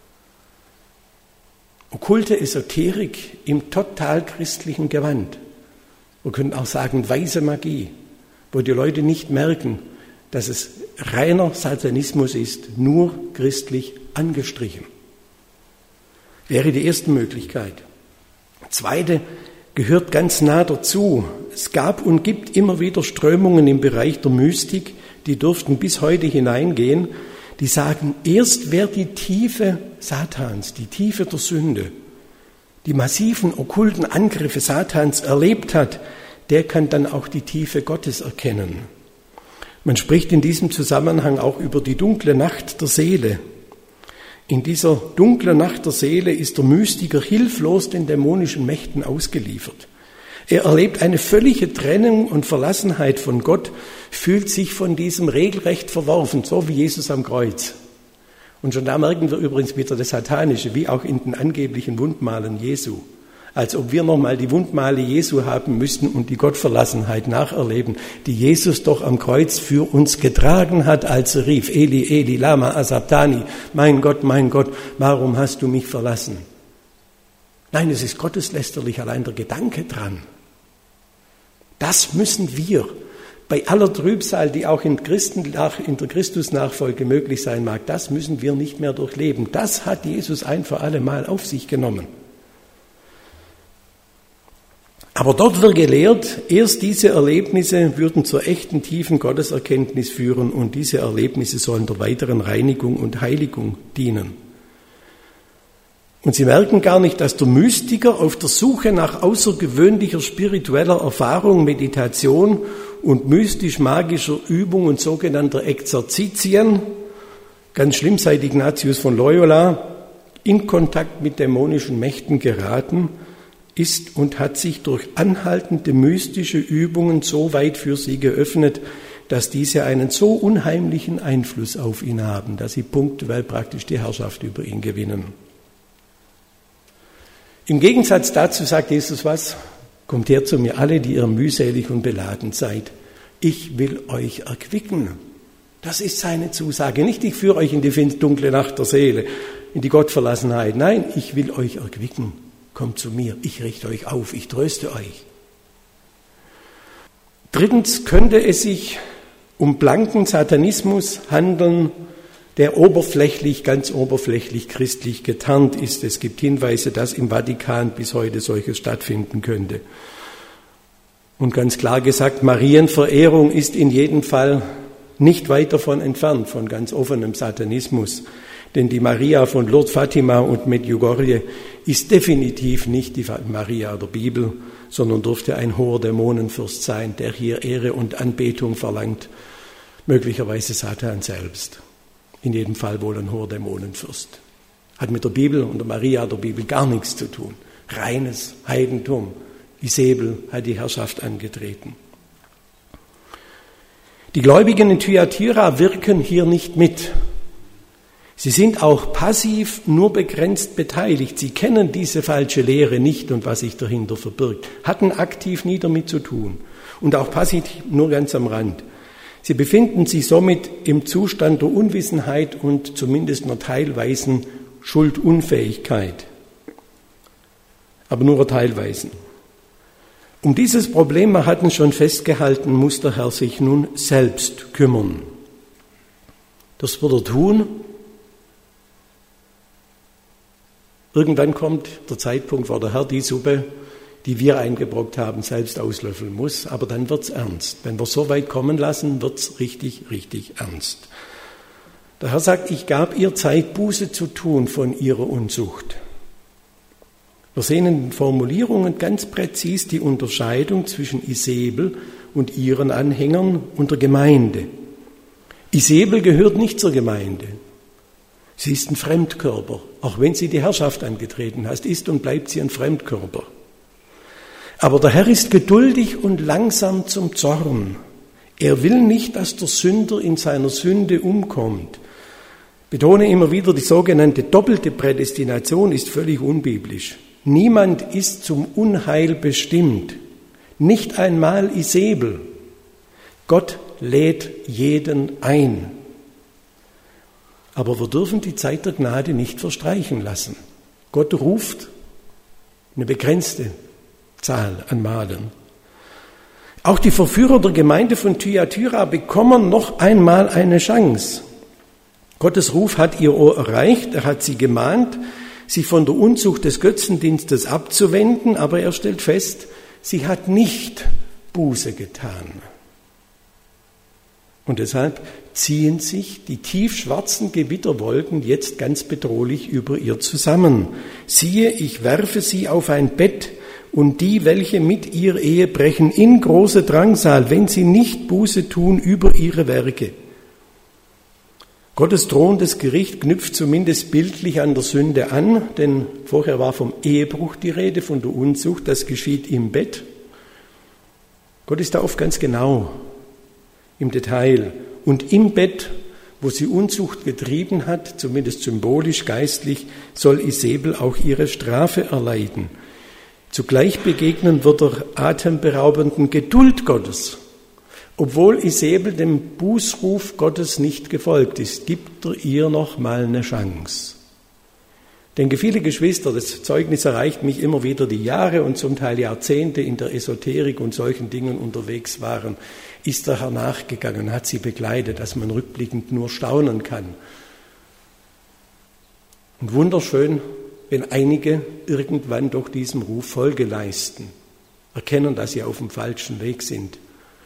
Okkulte Esoterik im total christlichen Gewand. Wir können auch sagen weise Magie, wo die Leute nicht merken, dass es reiner Satanismus ist, nur christlich angestrichen. Wäre die erste Möglichkeit. Zweite gehört ganz nah dazu. Es gab und gibt immer wieder Strömungen im Bereich der Mystik, die dürften bis heute hineingehen, die sagen, erst wer die Tiefe Satans, die Tiefe der Sünde, die massiven okkulten Angriffe Satans erlebt hat, der kann dann auch die Tiefe Gottes erkennen. Man spricht in diesem Zusammenhang auch über die dunkle Nacht der Seele. In dieser dunklen Nacht der Seele ist der Mystiker hilflos den dämonischen Mächten ausgeliefert. Er erlebt eine völlige Trennung und Verlassenheit von Gott, fühlt sich von diesem regelrecht verworfen, so wie Jesus am Kreuz. Und schon da merken wir übrigens wieder das Satanische, wie auch in den angeblichen Wundmalen Jesu. Als ob wir nochmal die Wundmale Jesu haben müssten und die Gottverlassenheit nacherleben, die Jesus doch am Kreuz für uns getragen hat, als er rief, Eli, Eli, lama sabachthani, mein Gott, warum hast du mich verlassen? Nein, es ist gotteslästerlich, allein der Gedanke dran. Das müssen wir, bei aller Trübsal, die auch in der Christusnachfolge möglich sein mag, das müssen wir nicht mehr durchleben. Das hat Jesus ein für alle Mal auf sich genommen. Aber dort wird gelehrt, erst diese Erlebnisse würden zur echten tiefen Gotteserkenntnis führen und diese Erlebnisse sollen der weiteren Reinigung und Heiligung dienen. Und Sie merken gar nicht, dass der Mystiker auf der Suche nach außergewöhnlicher spiritueller Erfahrung, Meditation und mystisch-magischer Übung und sogenannter Exerzitien, ganz schlimm seit Ignatius von Loyola, in Kontakt mit dämonischen Mächten geraten ist und hat sich durch anhaltende mystische Übungen so weit für sie geöffnet, dass diese einen so unheimlichen Einfluss auf ihn haben, dass sie punktuell praktisch die Herrschaft über ihn gewinnen. Im Gegensatz dazu sagt Jesus was? Kommt her zu mir alle, die ihr mühselig und beladen seid. Ich will euch erquicken. Das ist seine Zusage. Nicht, ich führe euch in die dunkle Nacht der Seele, in die Gottverlassenheit. Nein, ich will euch erquicken. Kommt zu mir, ich richte euch auf, ich tröste euch. Drittens könnte es sich um blanken Satanismus handeln, der ganz oberflächlich christlich getarnt ist. Es gibt Hinweise, dass im Vatikan bis heute solches stattfinden könnte. Und ganz klar gesagt, Marienverehrung ist in jedem Fall nicht weit davon entfernt, von ganz offenem Satanismus. Denn die Maria von Lourdes, Fatima und Medjugorje ist definitiv nicht die Maria der Bibel, sondern dürfte ein hoher Dämonenfürst sein, der hier Ehre und Anbetung verlangt, möglicherweise Satan selbst. In jedem Fall wohl ein hoher Dämonenfürst. Hat mit der Bibel und der Maria der Bibel gar nichts zu tun. Reines Heidentum. Isabel hat die Herrschaft angetreten. Die Gläubigen in Thyatira wirken hier nicht mit. Sie sind auch passiv nur begrenzt beteiligt. Sie kennen diese falsche Lehre nicht und was sich dahinter verbirgt, hatten aktiv nie damit zu tun und auch passiv nur ganz am Rand. Sie befinden sich somit im Zustand der Unwissenheit und zumindest einer teilweisen Schuldunfähigkeit, aber nur teilweisen. Um dieses Problem, wir hatten schon festgehalten, muss der Herr sich nun selbst kümmern. Das wird er tun. Irgendwann kommt der Zeitpunkt, wo der Herr die Suppe, die wir eingebrockt haben, selbst auslöffeln muss. Aber dann wird's ernst. Wenn wir so weit kommen lassen, wird's richtig, richtig ernst. Der Herr sagt, ich gab ihr Zeit, Buße zu tun von ihrer Unzucht. Wir sehen in den Formulierungen ganz präzis die Unterscheidung zwischen Isabel und ihren Anhängern und der Gemeinde. Isabel gehört nicht zur Gemeinde. Sie ist ein Fremdkörper. Auch wenn sie die Herrschaft angetreten hat, ist und bleibt sie ein Fremdkörper. Aber der Herr ist geduldig und langsam zum Zorn. Er will nicht, dass der Sünder in seiner Sünde umkommt. Ich betone immer wieder, die sogenannte doppelte Prädestination ist völlig unbiblisch. Niemand ist zum Unheil bestimmt. Nicht einmal Isabel. Gott lädt jeden ein. Aber wir dürfen die Zeit der Gnade nicht verstreichen lassen. Gott ruft eine begrenzte Zahl an Malen. Auch die Verführer der Gemeinde von Thyatira bekommen noch einmal eine Chance. Gottes Ruf hat ihr Ohr erreicht, er hat sie gemahnt, sich von der Unzucht des Götzendienstes abzuwenden, aber er stellt fest, sie hat nicht Buße getan. Und deshalb ziehen sich die tiefschwarzen Gewitterwolken jetzt ganz bedrohlich über ihr zusammen. Siehe, ich werfe sie auf ein Bett und die, welche mit ihr Ehe brechen, in große Drangsal, wenn sie nicht Buße tun über ihre Werke. Gottes drohendes Gericht knüpft zumindest bildlich an der Sünde an, denn vorher war vom Ehebruch die Rede, von der Unzucht, das geschieht im Bett. Gott ist da oft ganz genau im Detail. Und im Bett, wo sie Unzucht getrieben hat, zumindest symbolisch, geistlich, soll Isabel auch ihre Strafe erleiden. Zugleich begegnen wird der atemberaubenden Geduld Gottes. Obwohl Isabel dem Bußruf Gottes nicht gefolgt ist, gibt er ihr noch mal eine Chance. Denke, viele Geschwister, das Zeugnis erreicht mich immer wieder, die Jahre und zum Teil Jahrzehnte in der Esoterik und solchen Dingen unterwegs waren, ist der Herr nachgegangen, hat sie begleitet, dass man rückblickend nur staunen kann. Und wunderschön, wenn einige irgendwann doch diesem Ruf Folge leisten, erkennen, dass sie auf dem falschen Weg sind.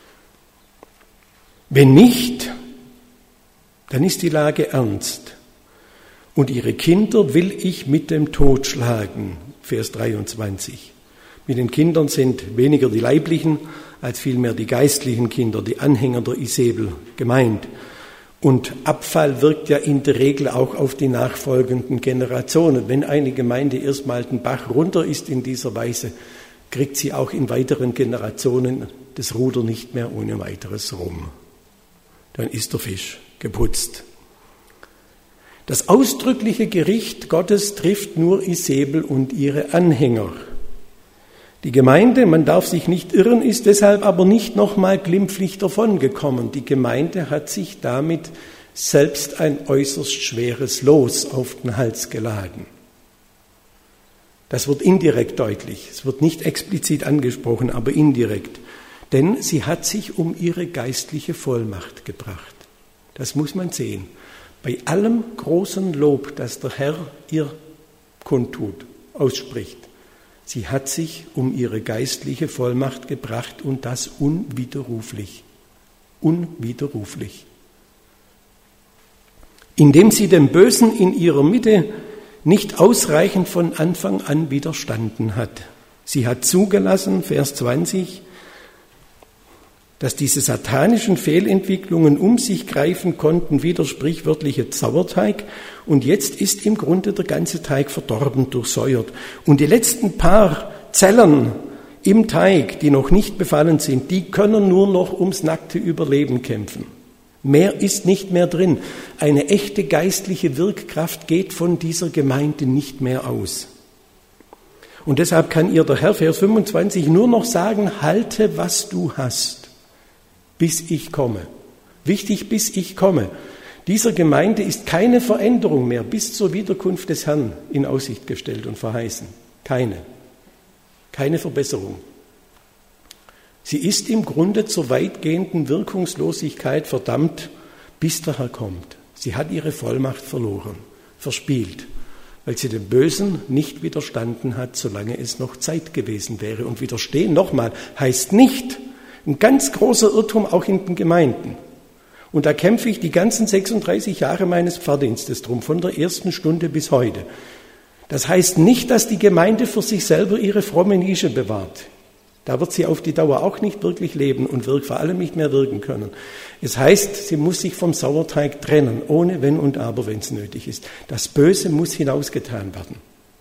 Wenn nicht, dann ist die Lage ernst. Und ihre Kinder will ich mit dem Tod schlagen. Vers 23. Mit den Kindern sind weniger die leiblichen, als vielmehr die geistlichen Kinder, die Anhänger der Isabel gemeint. Und Abfall wirkt ja in der Regel auch auf die nachfolgenden Generationen. Wenn eine Gemeinde erstmal den Bach runter ist in dieser Weise, kriegt sie auch in weiteren Generationen das Ruder nicht mehr ohne weiteres rum. Dann ist der Fisch geputzt. Das ausdrückliche Gericht Gottes trifft nur Isabel und ihre Anhänger. Die Gemeinde, man darf sich nicht irren, ist deshalb aber nicht nochmal glimpflich davongekommen. Die Gemeinde hat sich damit selbst ein äußerst schweres Los auf den Hals geladen. Das wird indirekt deutlich. Es wird nicht explizit angesprochen, aber indirekt. Denn sie hat sich um ihre geistliche Vollmacht gebracht. Das muss man sehen. Bei allem großen Lob, das der Herr ihr kundtut, ausspricht, sie hat sich um ihre geistliche Vollmacht gebracht und das unwiderruflich. Unwiderruflich. Indem sie dem Bösen in ihrer Mitte nicht ausreichend von Anfang an widerstanden hat. Sie hat zugelassen, Vers 20, dass diese satanischen Fehlentwicklungen um sich greifen konnten, wie der sprichwörtliche Sauerteig. Und jetzt ist im Grunde der ganze Teig verdorben, durchsäuert. Und die letzten paar Zellen im Teig, die noch nicht befallen sind, die können nur noch ums nackte Überleben kämpfen. Mehr ist nicht mehr drin. Eine echte geistliche Wirkkraft geht von dieser Gemeinde nicht mehr aus. Und deshalb kann ihr der Herr, Vers 25, nur noch sagen, halte, was du hast, bis ich komme. Wichtig, bis ich komme. Dieser Gemeinde ist keine Veränderung mehr bis zur Wiederkunft des Herrn in Aussicht gestellt und verheißen. Keine Verbesserung. Sie ist im Grunde zur weitgehenden Wirkungslosigkeit verdammt, bis der Herr kommt. Sie hat ihre Vollmacht verloren, verspielt, weil sie dem Bösen nicht widerstanden hat, solange es noch Zeit gewesen wäre. Und widerstehen, nochmal, heißt nicht, ein ganz großer Irrtum auch in den Gemeinden. Und da kämpfe ich die ganzen 36 Jahre meines Pfarrdienstes drum, von der ersten Stunde bis heute. Das heißt nicht, dass die Gemeinde für sich selber ihre fromme Nische bewahrt. Da wird sie auf die Dauer auch nicht wirklich leben und vor allem nicht mehr wirken können. Es heißt, sie muss sich vom Sauerteig trennen, ohne Wenn und Aber, wenn es nötig ist. Das Böse muss hinausgetan werden.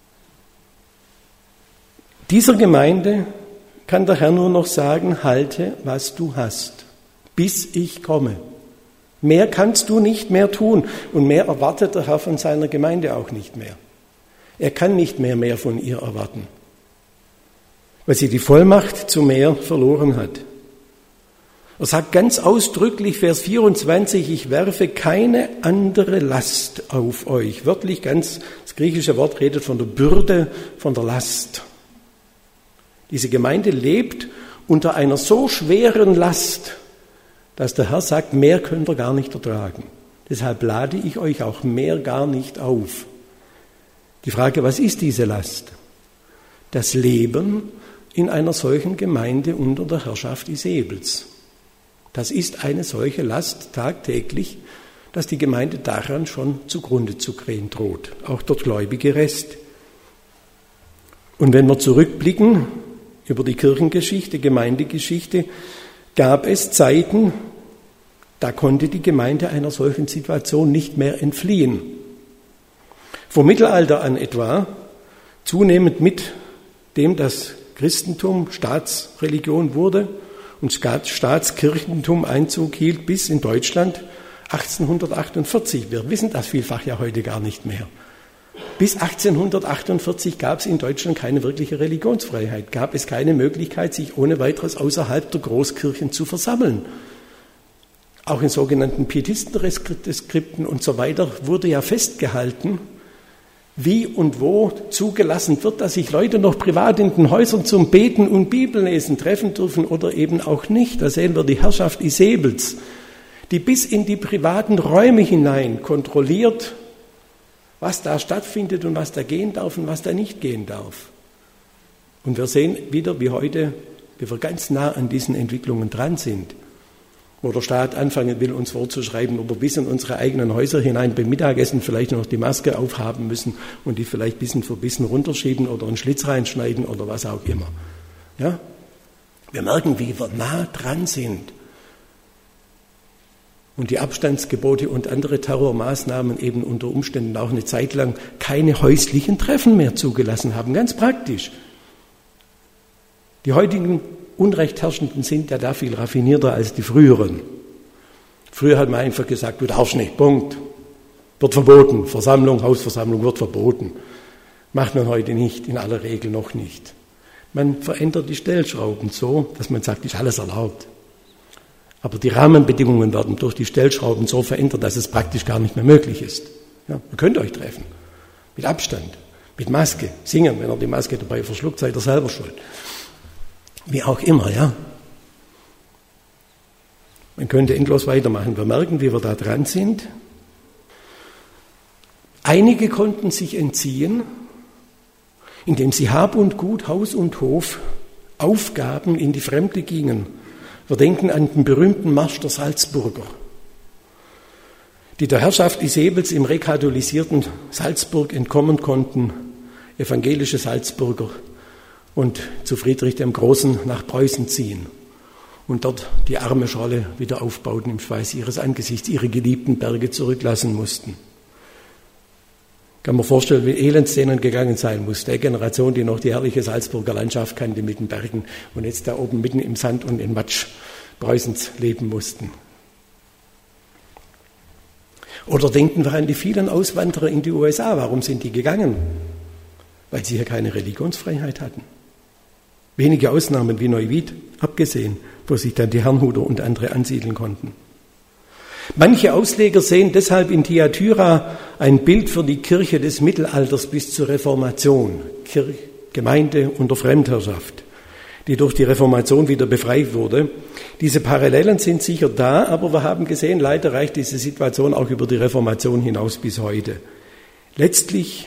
Dieser Gemeinde kann der Herr nur noch sagen, halte, was du hast, bis ich komme. Mehr kannst du nicht mehr tun und mehr erwartet der Herr von seiner Gemeinde auch nicht mehr. Er kann nicht mehr von ihr erwarten, weil sie die Vollmacht zu mehr verloren hat. Er sagt ganz ausdrücklich, Vers 24, ich werfe keine andere Last auf euch. Wörtlich das griechische Wort redet von der Bürde, von der Last. Diese Gemeinde lebt unter einer so schweren Last, dass der Herr sagt, mehr könnt ihr gar nicht ertragen. Deshalb lade ich euch auch mehr gar nicht auf. Die Frage, was ist diese Last? Das Leben in einer solchen Gemeinde unter der Herrschaft Isebels. Das ist eine solche Last tagtäglich, dass die Gemeinde daran schon zugrunde zu gehen droht, auch der gläubige Rest. Und wenn wir zurückblicken über die Kirchengeschichte, Gemeindegeschichte, gab es Zeiten, da konnte die Gemeinde einer solchen Situation nicht mehr entfliehen. Vom Mittelalter an etwa, zunehmend mit dem das Christentum Staatsreligion wurde und Staatskirchentum Einzug hielt bis in Deutschland 1848. Wir wissen das vielfach ja heute gar nicht mehr. Bis 1848 gab es in Deutschland keine wirkliche Religionsfreiheit, gab es keine Möglichkeit, sich ohne weiteres außerhalb der Großkirchen zu versammeln. Auch in sogenannten Pietistenreskripten und so weiter wurde ja festgehalten, wie und wo zugelassen wird, dass sich Leute noch privat in den Häusern zum Beten und Bibellesen treffen dürfen oder eben auch nicht. Da sehen wir die Herrschaft Isebels, die bis in die privaten Räume hinein kontrolliert, was da stattfindet und was da gehen darf und was da nicht gehen darf. Und wir sehen wieder, wie heute, wie wir ganz nah an diesen Entwicklungen dran sind, wo der Staat anfangen will, uns vorzuschreiben, ob wir bis in unsere eigenen Häuser hinein beim Mittagessen vielleicht noch die Maske aufhaben müssen und die vielleicht bisschen für bisschen runterschieben oder einen Schlitz reinschneiden oder was auch immer. Ja? Wir merken, wie wir nah dran sind. Und die Abstandsgebote und andere Terrormaßnahmen eben unter Umständen auch eine Zeit lang keine häuslichen Treffen mehr zugelassen haben. Ganz praktisch. Die heutigen Unrechtherrschenden sind ja da viel raffinierter als die früheren. Früher hat man einfach gesagt, du darfst nicht, Punkt. Wird verboten, Versammlung, Hausversammlung wird verboten. Macht man heute nicht, in aller Regel noch nicht. Man verändert die Stellschrauben so, dass man sagt, ist alles erlaubt. Aber die Rahmenbedingungen werden durch die Stellschrauben so verändert, dass es praktisch gar nicht mehr möglich ist. Ja, ihr könnt euch treffen, mit Abstand, mit Maske, singen, wenn ihr die Maske dabei verschluckt, seid ihr selber schuld. Wie auch immer, ja. Man könnte endlos weitermachen. Wir merken, wie wir da dran sind. Einige konnten sich entziehen, indem sie Hab und Gut, Haus und Hof aufgaben, in die Fremde gingen. Wir denken an den berühmten Marsch der Salzburger, die der Herrschaft Isebels im rekatholisierten Salzburg entkommen konnten, evangelische Salzburger, und zu Friedrich dem Großen nach Preußen ziehen und dort die arme Schrolle wieder aufbauten im Schweiß ihres Angesichts, ihre geliebten Berge zurücklassen mussten. Kann man vorstellen, wie elend es denen gegangen sein muss. Der Generation, die noch die herrliche Salzburger Landschaft kannte mit den Bergen und jetzt da oben mitten im Sand und im Matsch Preußens leben mussten. Oder denken wir an die vielen Auswanderer in die USA. Warum sind die gegangen? Weil sie hier keine Religionsfreiheit hatten. Wenige Ausnahmen wie Neuwied abgesehen, wo sich dann die Herrnhuter und andere ansiedeln konnten. Manche Ausleger sehen deshalb in Thyatira ein Bild für die Kirche des Mittelalters bis zur Reformation, Gemeinde unter Fremdherrschaft, die durch die Reformation wieder befreit wurde. Diese Parallelen sind sicher da, aber wir haben gesehen, leider reicht diese Situation auch über die Reformation hinaus bis heute. Letztlich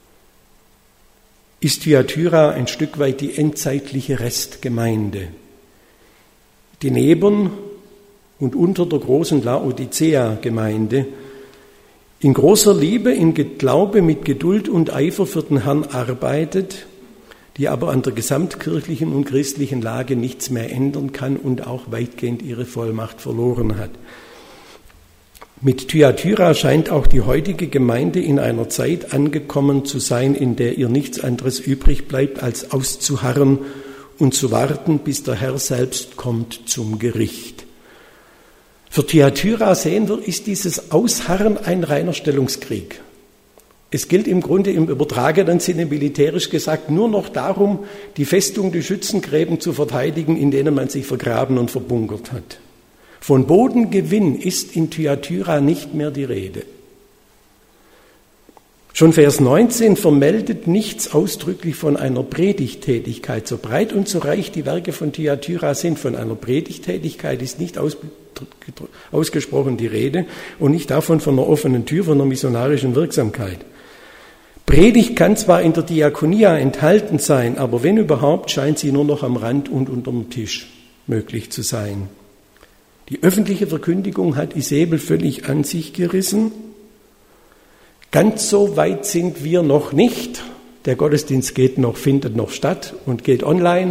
ist Thyatira ein Stück weit die endzeitliche Restgemeinde, die neben und unter der großen Laodicea-Gemeinde in großer Liebe, in Glaube, mit Geduld und Eifer für den Herrn arbeitet, die aber an der gesamtkirchlichen und christlichen Lage nichts mehr ändern kann und auch weitgehend ihre Vollmacht verloren hat. Mit Thyatira scheint auch die heutige Gemeinde in einer Zeit angekommen zu sein, in der ihr nichts anderes übrig bleibt, als auszuharren und zu warten, bis der Herr selbst kommt zum Gericht. Für Thyatira sehen wir, ist dieses Ausharren ein reiner Stellungskrieg. Es gilt im Grunde im übertragenen Sinne militärisch gesagt nur noch darum, die Festung, die Schützengräben zu verteidigen, in denen man sich vergraben und verbunkert hat. Von Bodengewinn ist in Thyatira nicht mehr die Rede. Schon Vers 19 vermeldet nichts ausdrücklich von einer Predigttätigkeit. So breit und so reich die Werke von Thyatira sind, von einer Predigttätigkeit ist nicht ausgesprochen die Rede und nicht davon von einer offenen Tür, von einer missionarischen Wirksamkeit. Predigt kann zwar in der Diakonia enthalten sein, aber wenn überhaupt, scheint sie nur noch am Rand und unterm Tisch möglich zu sein. Die öffentliche Verkündigung hat Isebel völlig an sich gerissen. Ganz so weit sind wir noch nicht. Der Gottesdienst findet noch statt und geht online.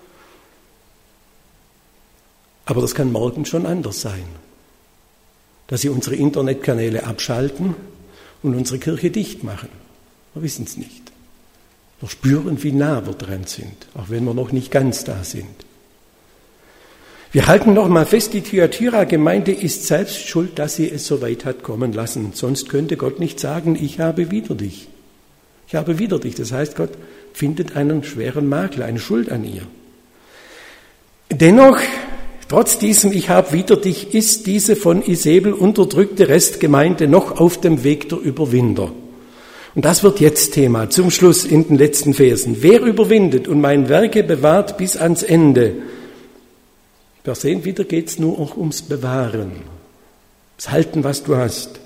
Aber das kann morgen schon anders sein. Dass sie unsere Internetkanäle abschalten und unsere Kirche dicht machen. Wir wissen es nicht. Wir spüren, wie nah wir dran sind, auch wenn wir noch nicht ganz da sind. Wir halten noch mal fest, die Thyatira-Gemeinde ist selbst schuld, dass sie es so weit hat kommen lassen. Sonst könnte Gott nicht sagen, ich habe wider dich. Ich habe wider dich. Das heißt, Gott findet einen schweren Makel, eine Schuld an ihr. Dennoch, trotz diesem Ich habe wider dich, ist diese von Isebel unterdrückte Restgemeinde noch auf dem Weg der Überwinder. Und das wird jetzt Thema, zum Schluss in den letzten Versen. Wer überwindet und mein Werke bewahrt bis ans Ende? Wir sehen, wieder geht es nur auch ums Bewahren, das Halten, was du hast.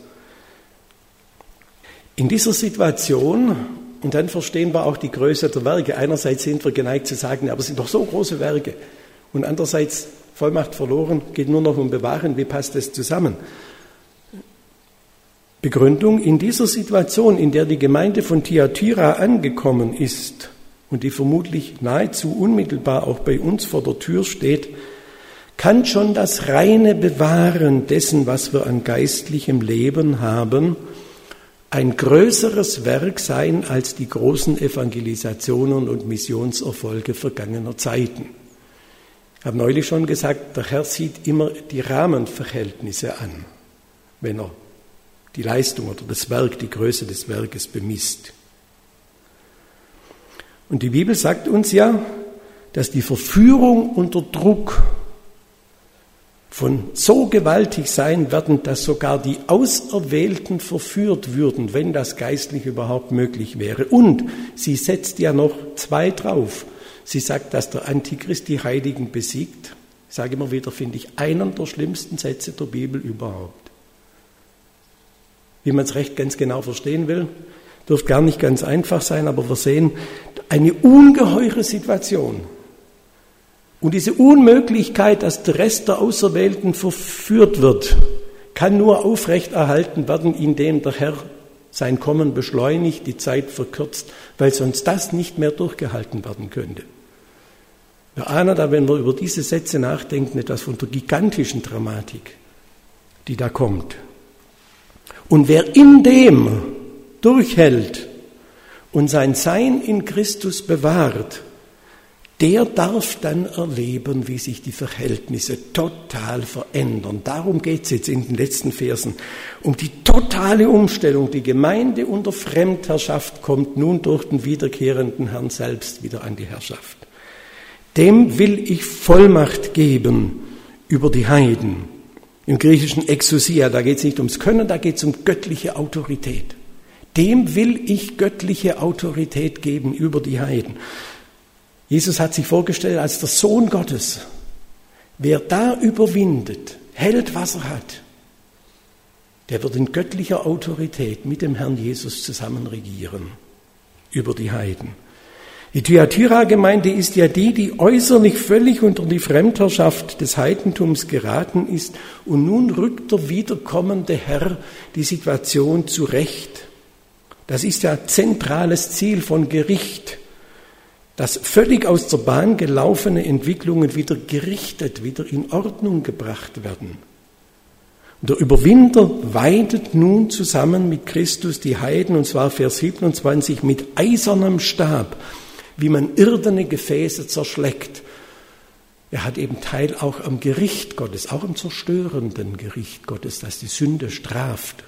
In dieser Situation, und dann verstehen wir auch die Größe der Werke, einerseits sind wir geneigt zu sagen, aber es sind doch so große Werke, und andererseits Vollmacht verloren, geht nur noch um Bewahren, wie passt das zusammen? Begründung, in dieser Situation, in der die Gemeinde von Thyatira angekommen ist und die vermutlich nahezu unmittelbar auch bei uns vor der Tür steht, kann schon das reine Bewahren dessen, was wir an geistlichem Leben haben, ein größeres Werk sein als die großen Evangelisationen und Missionserfolge vergangener Zeiten. Ich habe neulich schon gesagt, der Herr sieht immer die Rahmenverhältnisse an, wenn er die Leistung oder das Werk, die Größe des Werkes bemisst. Und die Bibel sagt uns ja, dass die Verführung unter Druck von so gewaltig sein werden, dass sogar die Auserwählten verführt würden, wenn das geistlich überhaupt möglich wäre. Und sie setzt ja noch zwei drauf. Sie sagt, dass der Antichrist die Heiligen besiegt. ich sage immer wieder, finde ich einen der schlimmsten Sätze der Bibel überhaupt. Wie man es recht ganz genau verstehen will, dürfte gar nicht ganz einfach sein, aber wir sehen eine ungeheure Situation. Und diese Unmöglichkeit, dass der Rest der Auserwählten verführt wird, kann nur aufrechterhalten werden, indem der Herr sein Kommen beschleunigt, die Zeit verkürzt, weil sonst das nicht mehr durchgehalten werden könnte. Wir ahnen da, wenn wir über diese Sätze nachdenken, etwas von der gigantischen Dramatik, die da kommt. Und wer in dem durchhält und sein Sein in Christus bewahrt, der darf dann erleben, wie sich die Verhältnisse total verändern. Darum geht es jetzt in den letzten Versen. Um die totale Umstellung. Die Gemeinde unter Fremdherrschaft kommt nun durch den wiederkehrenden Herrn selbst wieder an die Herrschaft. Dem will ich Vollmacht geben über die Heiden. Im griechischen Exousia, da geht es nicht ums Können, da geht es um göttliche Autorität. Dem will ich göttliche Autorität geben über die Heiden. Jesus hat sich vorgestellt als der Sohn Gottes. Wer da überwindet, hält, was er hat, der wird in göttlicher Autorität mit dem Herrn Jesus zusammen regieren über die Heiden. Die Thyatira-Gemeinde ist ja die äußerlich völlig unter die Fremdherrschaft des Heidentums geraten ist. Und nun rückt der wiederkommende Herr die Situation zurecht. Das ist ja zentrales Ziel von Gericht, dass völlig aus der Bahn gelaufene Entwicklungen wieder gerichtet, wieder in Ordnung gebracht werden. Und der Überwinder weidet nun zusammen mit Christus die Heiden, und zwar Vers 27, mit eisernem Stab, wie man irdene Gefäße zerschlägt. Er hat eben Teil auch am Gericht Gottes, auch am zerstörenden Gericht Gottes, das die Sünde straft.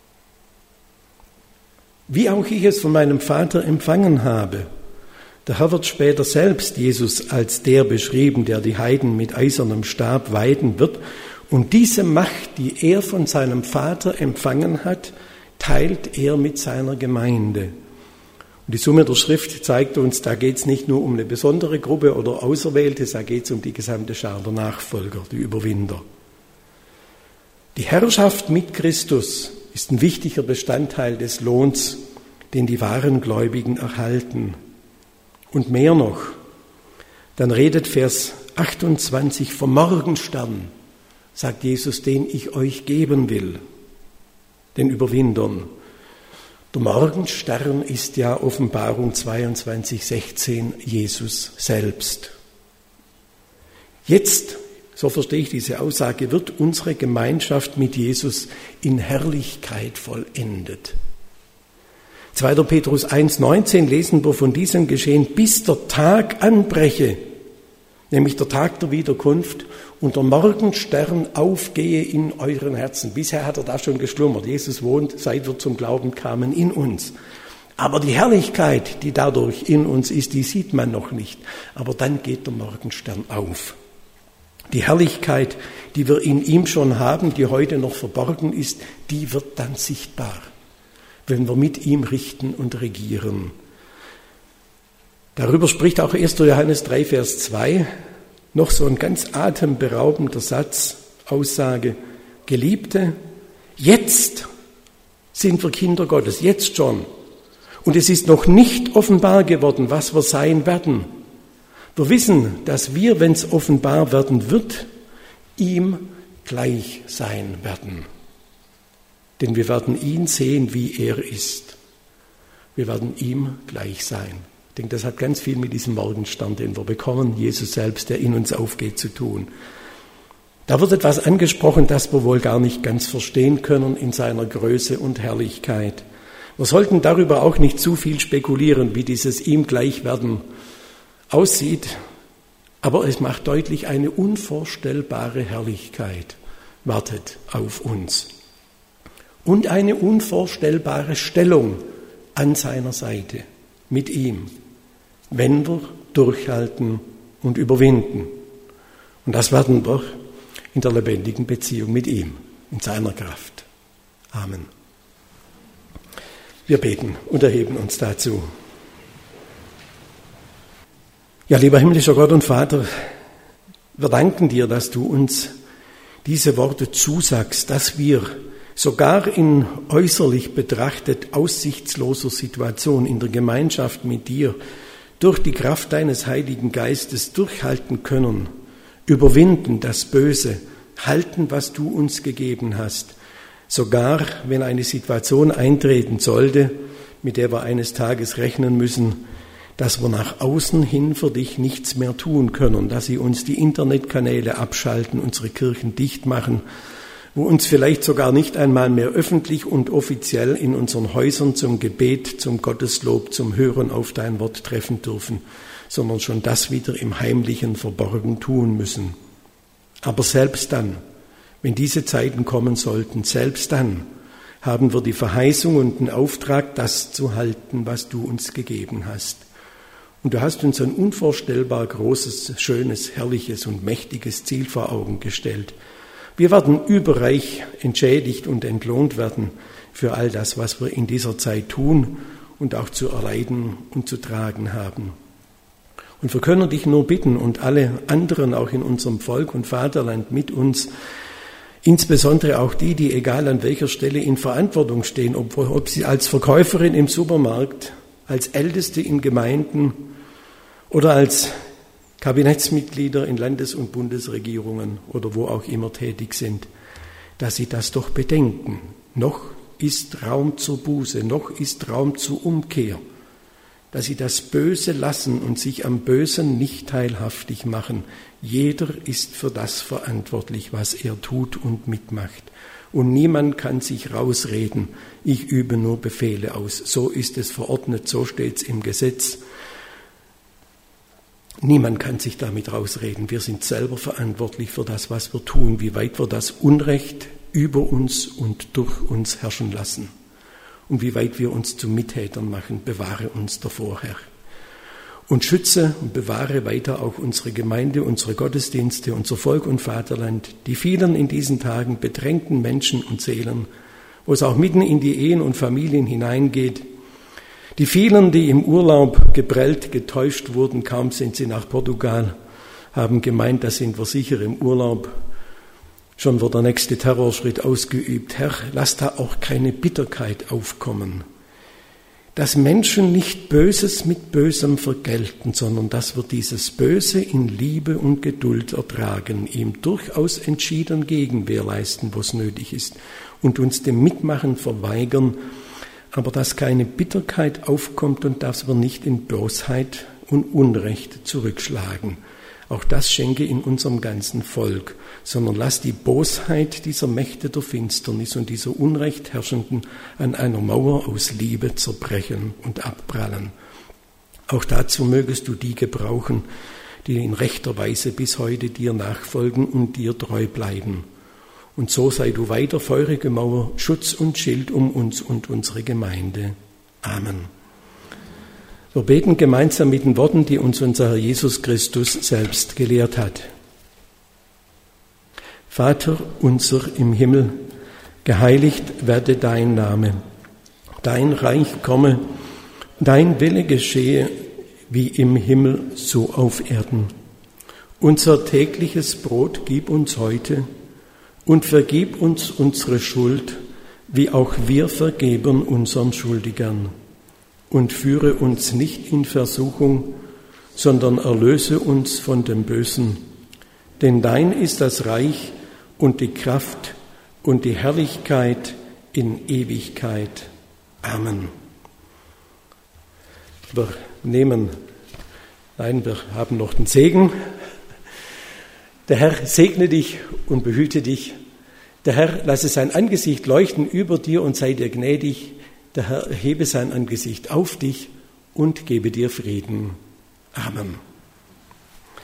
Wie auch ich es von meinem Vater empfangen habe. Der Herr wird später selbst Jesus als der beschrieben, der die Heiden mit eisernem Stab weiden wird. Und diese Macht, die er von seinem Vater empfangen hat, teilt er mit seiner Gemeinde. Und die Summe der Schrift zeigt uns, da geht es nicht nur um eine besondere Gruppe oder Auserwählte, da geht es um die gesamte Schar der Nachfolger, die Überwinder. Die Herrschaft mit Christus ist ein wichtiger Bestandteil des Lohns, den die wahren Gläubigen erhalten. Und mehr noch, dann redet Vers 28 vom Morgenstern, sagt Jesus, den ich euch geben will, den Überwindern. Der Morgenstern ist ja Offenbarung 22,16 Jesus selbst. Jetzt, so verstehe ich diese Aussage, wird unsere Gemeinschaft mit Jesus in Herrlichkeit vollendet. 2. Petrus 1,19 lesen wir von diesem Geschehen, bis der Tag anbreche, nämlich der Tag der Wiederkunft, und der Morgenstern aufgehe in euren Herzen. Bisher hat er da schon geschlummert. Jesus wohnt, seit wir zum Glauben kamen, in uns. Aber die Herrlichkeit, die dadurch in uns ist, die sieht man noch nicht. Aber dann geht der Morgenstern auf. Die Herrlichkeit, die wir in ihm schon haben, die heute noch verborgen ist, die wird dann sichtbar, wenn wir mit ihm richten und regieren. Darüber spricht auch 1. Johannes 3, Vers 2, noch so ein ganz atemberaubender Satz, Aussage, Geliebte, jetzt sind wir Kinder Gottes, jetzt schon. Und es ist noch nicht offenbar geworden, was wir sein werden. Wir wissen, dass wir, wenn es offenbar werden wird, ihm gleich sein werden. Denn wir werden ihn sehen, wie er ist. Wir werden ihm gleich sein. Ich denke, das hat ganz viel mit diesem Morgenstern, den wir bekommen, Jesus selbst, der in uns aufgeht, zu tun. Da wird etwas angesprochen, das wir wohl gar nicht ganz verstehen können in seiner Größe und Herrlichkeit. Wir sollten darüber auch nicht zu viel spekulieren, wie dieses ihm Gleichwerden aussieht, aber es macht deutlich, eine unvorstellbare Herrlichkeit wartet auf uns. Und eine unvorstellbare Stellung an seiner Seite mit ihm, wenn wir durchhalten und überwinden. Und das werden wir in der lebendigen Beziehung mit ihm, in seiner Kraft. Amen. Wir beten und erheben uns dazu. Ja, lieber himmlischer Gott und Vater, Wir danken dir, dass du uns diese Worte zusagst, dass wir sogar in äußerlich betrachtet aussichtsloser Situation in der Gemeinschaft mit dir durch die Kraft deines Heiligen Geistes durchhalten können, überwinden das Böse, halten, was du uns gegeben hast, sogar wenn eine Situation eintreten sollte, mit der wir eines Tages rechnen müssen, dass wir nach außen hin für dich nichts mehr tun können, dass sie uns die Internetkanäle abschalten, unsere Kirchen dicht machen, wo uns vielleicht sogar nicht einmal mehr öffentlich und offiziell in unseren Häusern zum Gebet, zum Gotteslob, zum Hören auf dein Wort treffen dürfen, sondern schon das wieder im Heimlichen verborgen tun müssen. Aber selbst dann, wenn diese Zeiten kommen sollten, selbst dann haben wir die Verheißung und den Auftrag, das zu halten, was du uns gegeben hast. Und du hast uns ein unvorstellbar großes, schönes, herrliches und mächtiges Ziel vor Augen gestellt. Wir werden überreich entschädigt und entlohnt werden für all das, was wir in dieser Zeit tun und auch zu erleiden und zu tragen haben. Und wir können dich nur bitten und alle anderen auch in unserem Volk und Vaterland mit uns, insbesondere auch die, egal an welcher Stelle in Verantwortung stehen, ob sie als Verkäuferin im Supermarkt, als Älteste in Gemeinden oder als Kabinettsmitglieder in Landes- und Bundesregierungen oder wo auch immer tätig sind, dass sie das doch bedenken. Noch ist Raum zur Buße, noch ist Raum zur Umkehr, dass sie das Böse lassen und sich am Bösen nicht teilhaftig machen. Jeder ist für das verantwortlich, was er tut und mitmacht. Und niemand kann sich rausreden, ich übe nur Befehle aus. So ist es verordnet, so steht es im Gesetz. Niemand kann sich damit rausreden. Wir sind selber verantwortlich für das, was wir tun, wie weit wir das Unrecht über uns und durch uns herrschen lassen und wie weit wir uns zu Mittätern machen. Bewahre uns davor, Herr. Und schütze und bewahre weiter auch unsere Gemeinde, unsere Gottesdienste, unser Volk und Vaterland, die vielen in diesen Tagen bedrängten Menschen und Seelen, wo es auch mitten in die Ehen und Familien hineingeht, die vielen, die im Urlaub geprellt, getäuscht wurden, kaum sind sie nach Portugal, haben gemeint, da sind wir sicher im Urlaub. Schon wird der nächste Terrorschritt ausgeübt. Herr, lass da auch keine Bitterkeit aufkommen. Dass Menschen nicht Böses mit Bösem vergelten, sondern dass wir dieses Böse in Liebe und Geduld ertragen, ihm durchaus entschieden Gegenwehr leisten, wo es nötig ist, und uns dem Mitmachen verweigern, aber dass keine Bitterkeit aufkommt und dass wir nicht in Bosheit und Unrecht zurückschlagen. Auch das schenke in unserem ganzen Volk, sondern lass die Bosheit dieser Mächte der Finsternis und dieser Unrechtherrschenden an einer Mauer aus Liebe zerbrechen und abprallen. Auch dazu mögest du die gebrauchen, die in rechter Weise bis heute dir nachfolgen und dir treu bleiben. Und so sei du weiter feurige Mauer, Schutz und Schild um uns und unsere Gemeinde. Amen. Wir beten gemeinsam mit den Worten, die uns unser Herr Jesus Christus selbst gelehrt hat. Vater unser im Himmel, geheiligt werde dein Name. Dein Reich komme, dein Wille geschehe, wie im Himmel, so auf Erden. Unser tägliches Brot gib uns heute und vergib uns unsere Schuld, wie auch wir vergeben unseren Schuldigern. Und führe uns nicht in Versuchung, sondern erlöse uns von dem Bösen. Denn dein ist das Reich und die Kraft und die Herrlichkeit in Ewigkeit. Amen. Wir haben noch den Segen. Der Herr segne dich und behüte dich. Der Herr lasse sein Angesicht leuchten über dir und sei dir gnädig. Der Herr erhebe sein Angesicht auf dich und gebe dir Frieden. Amen.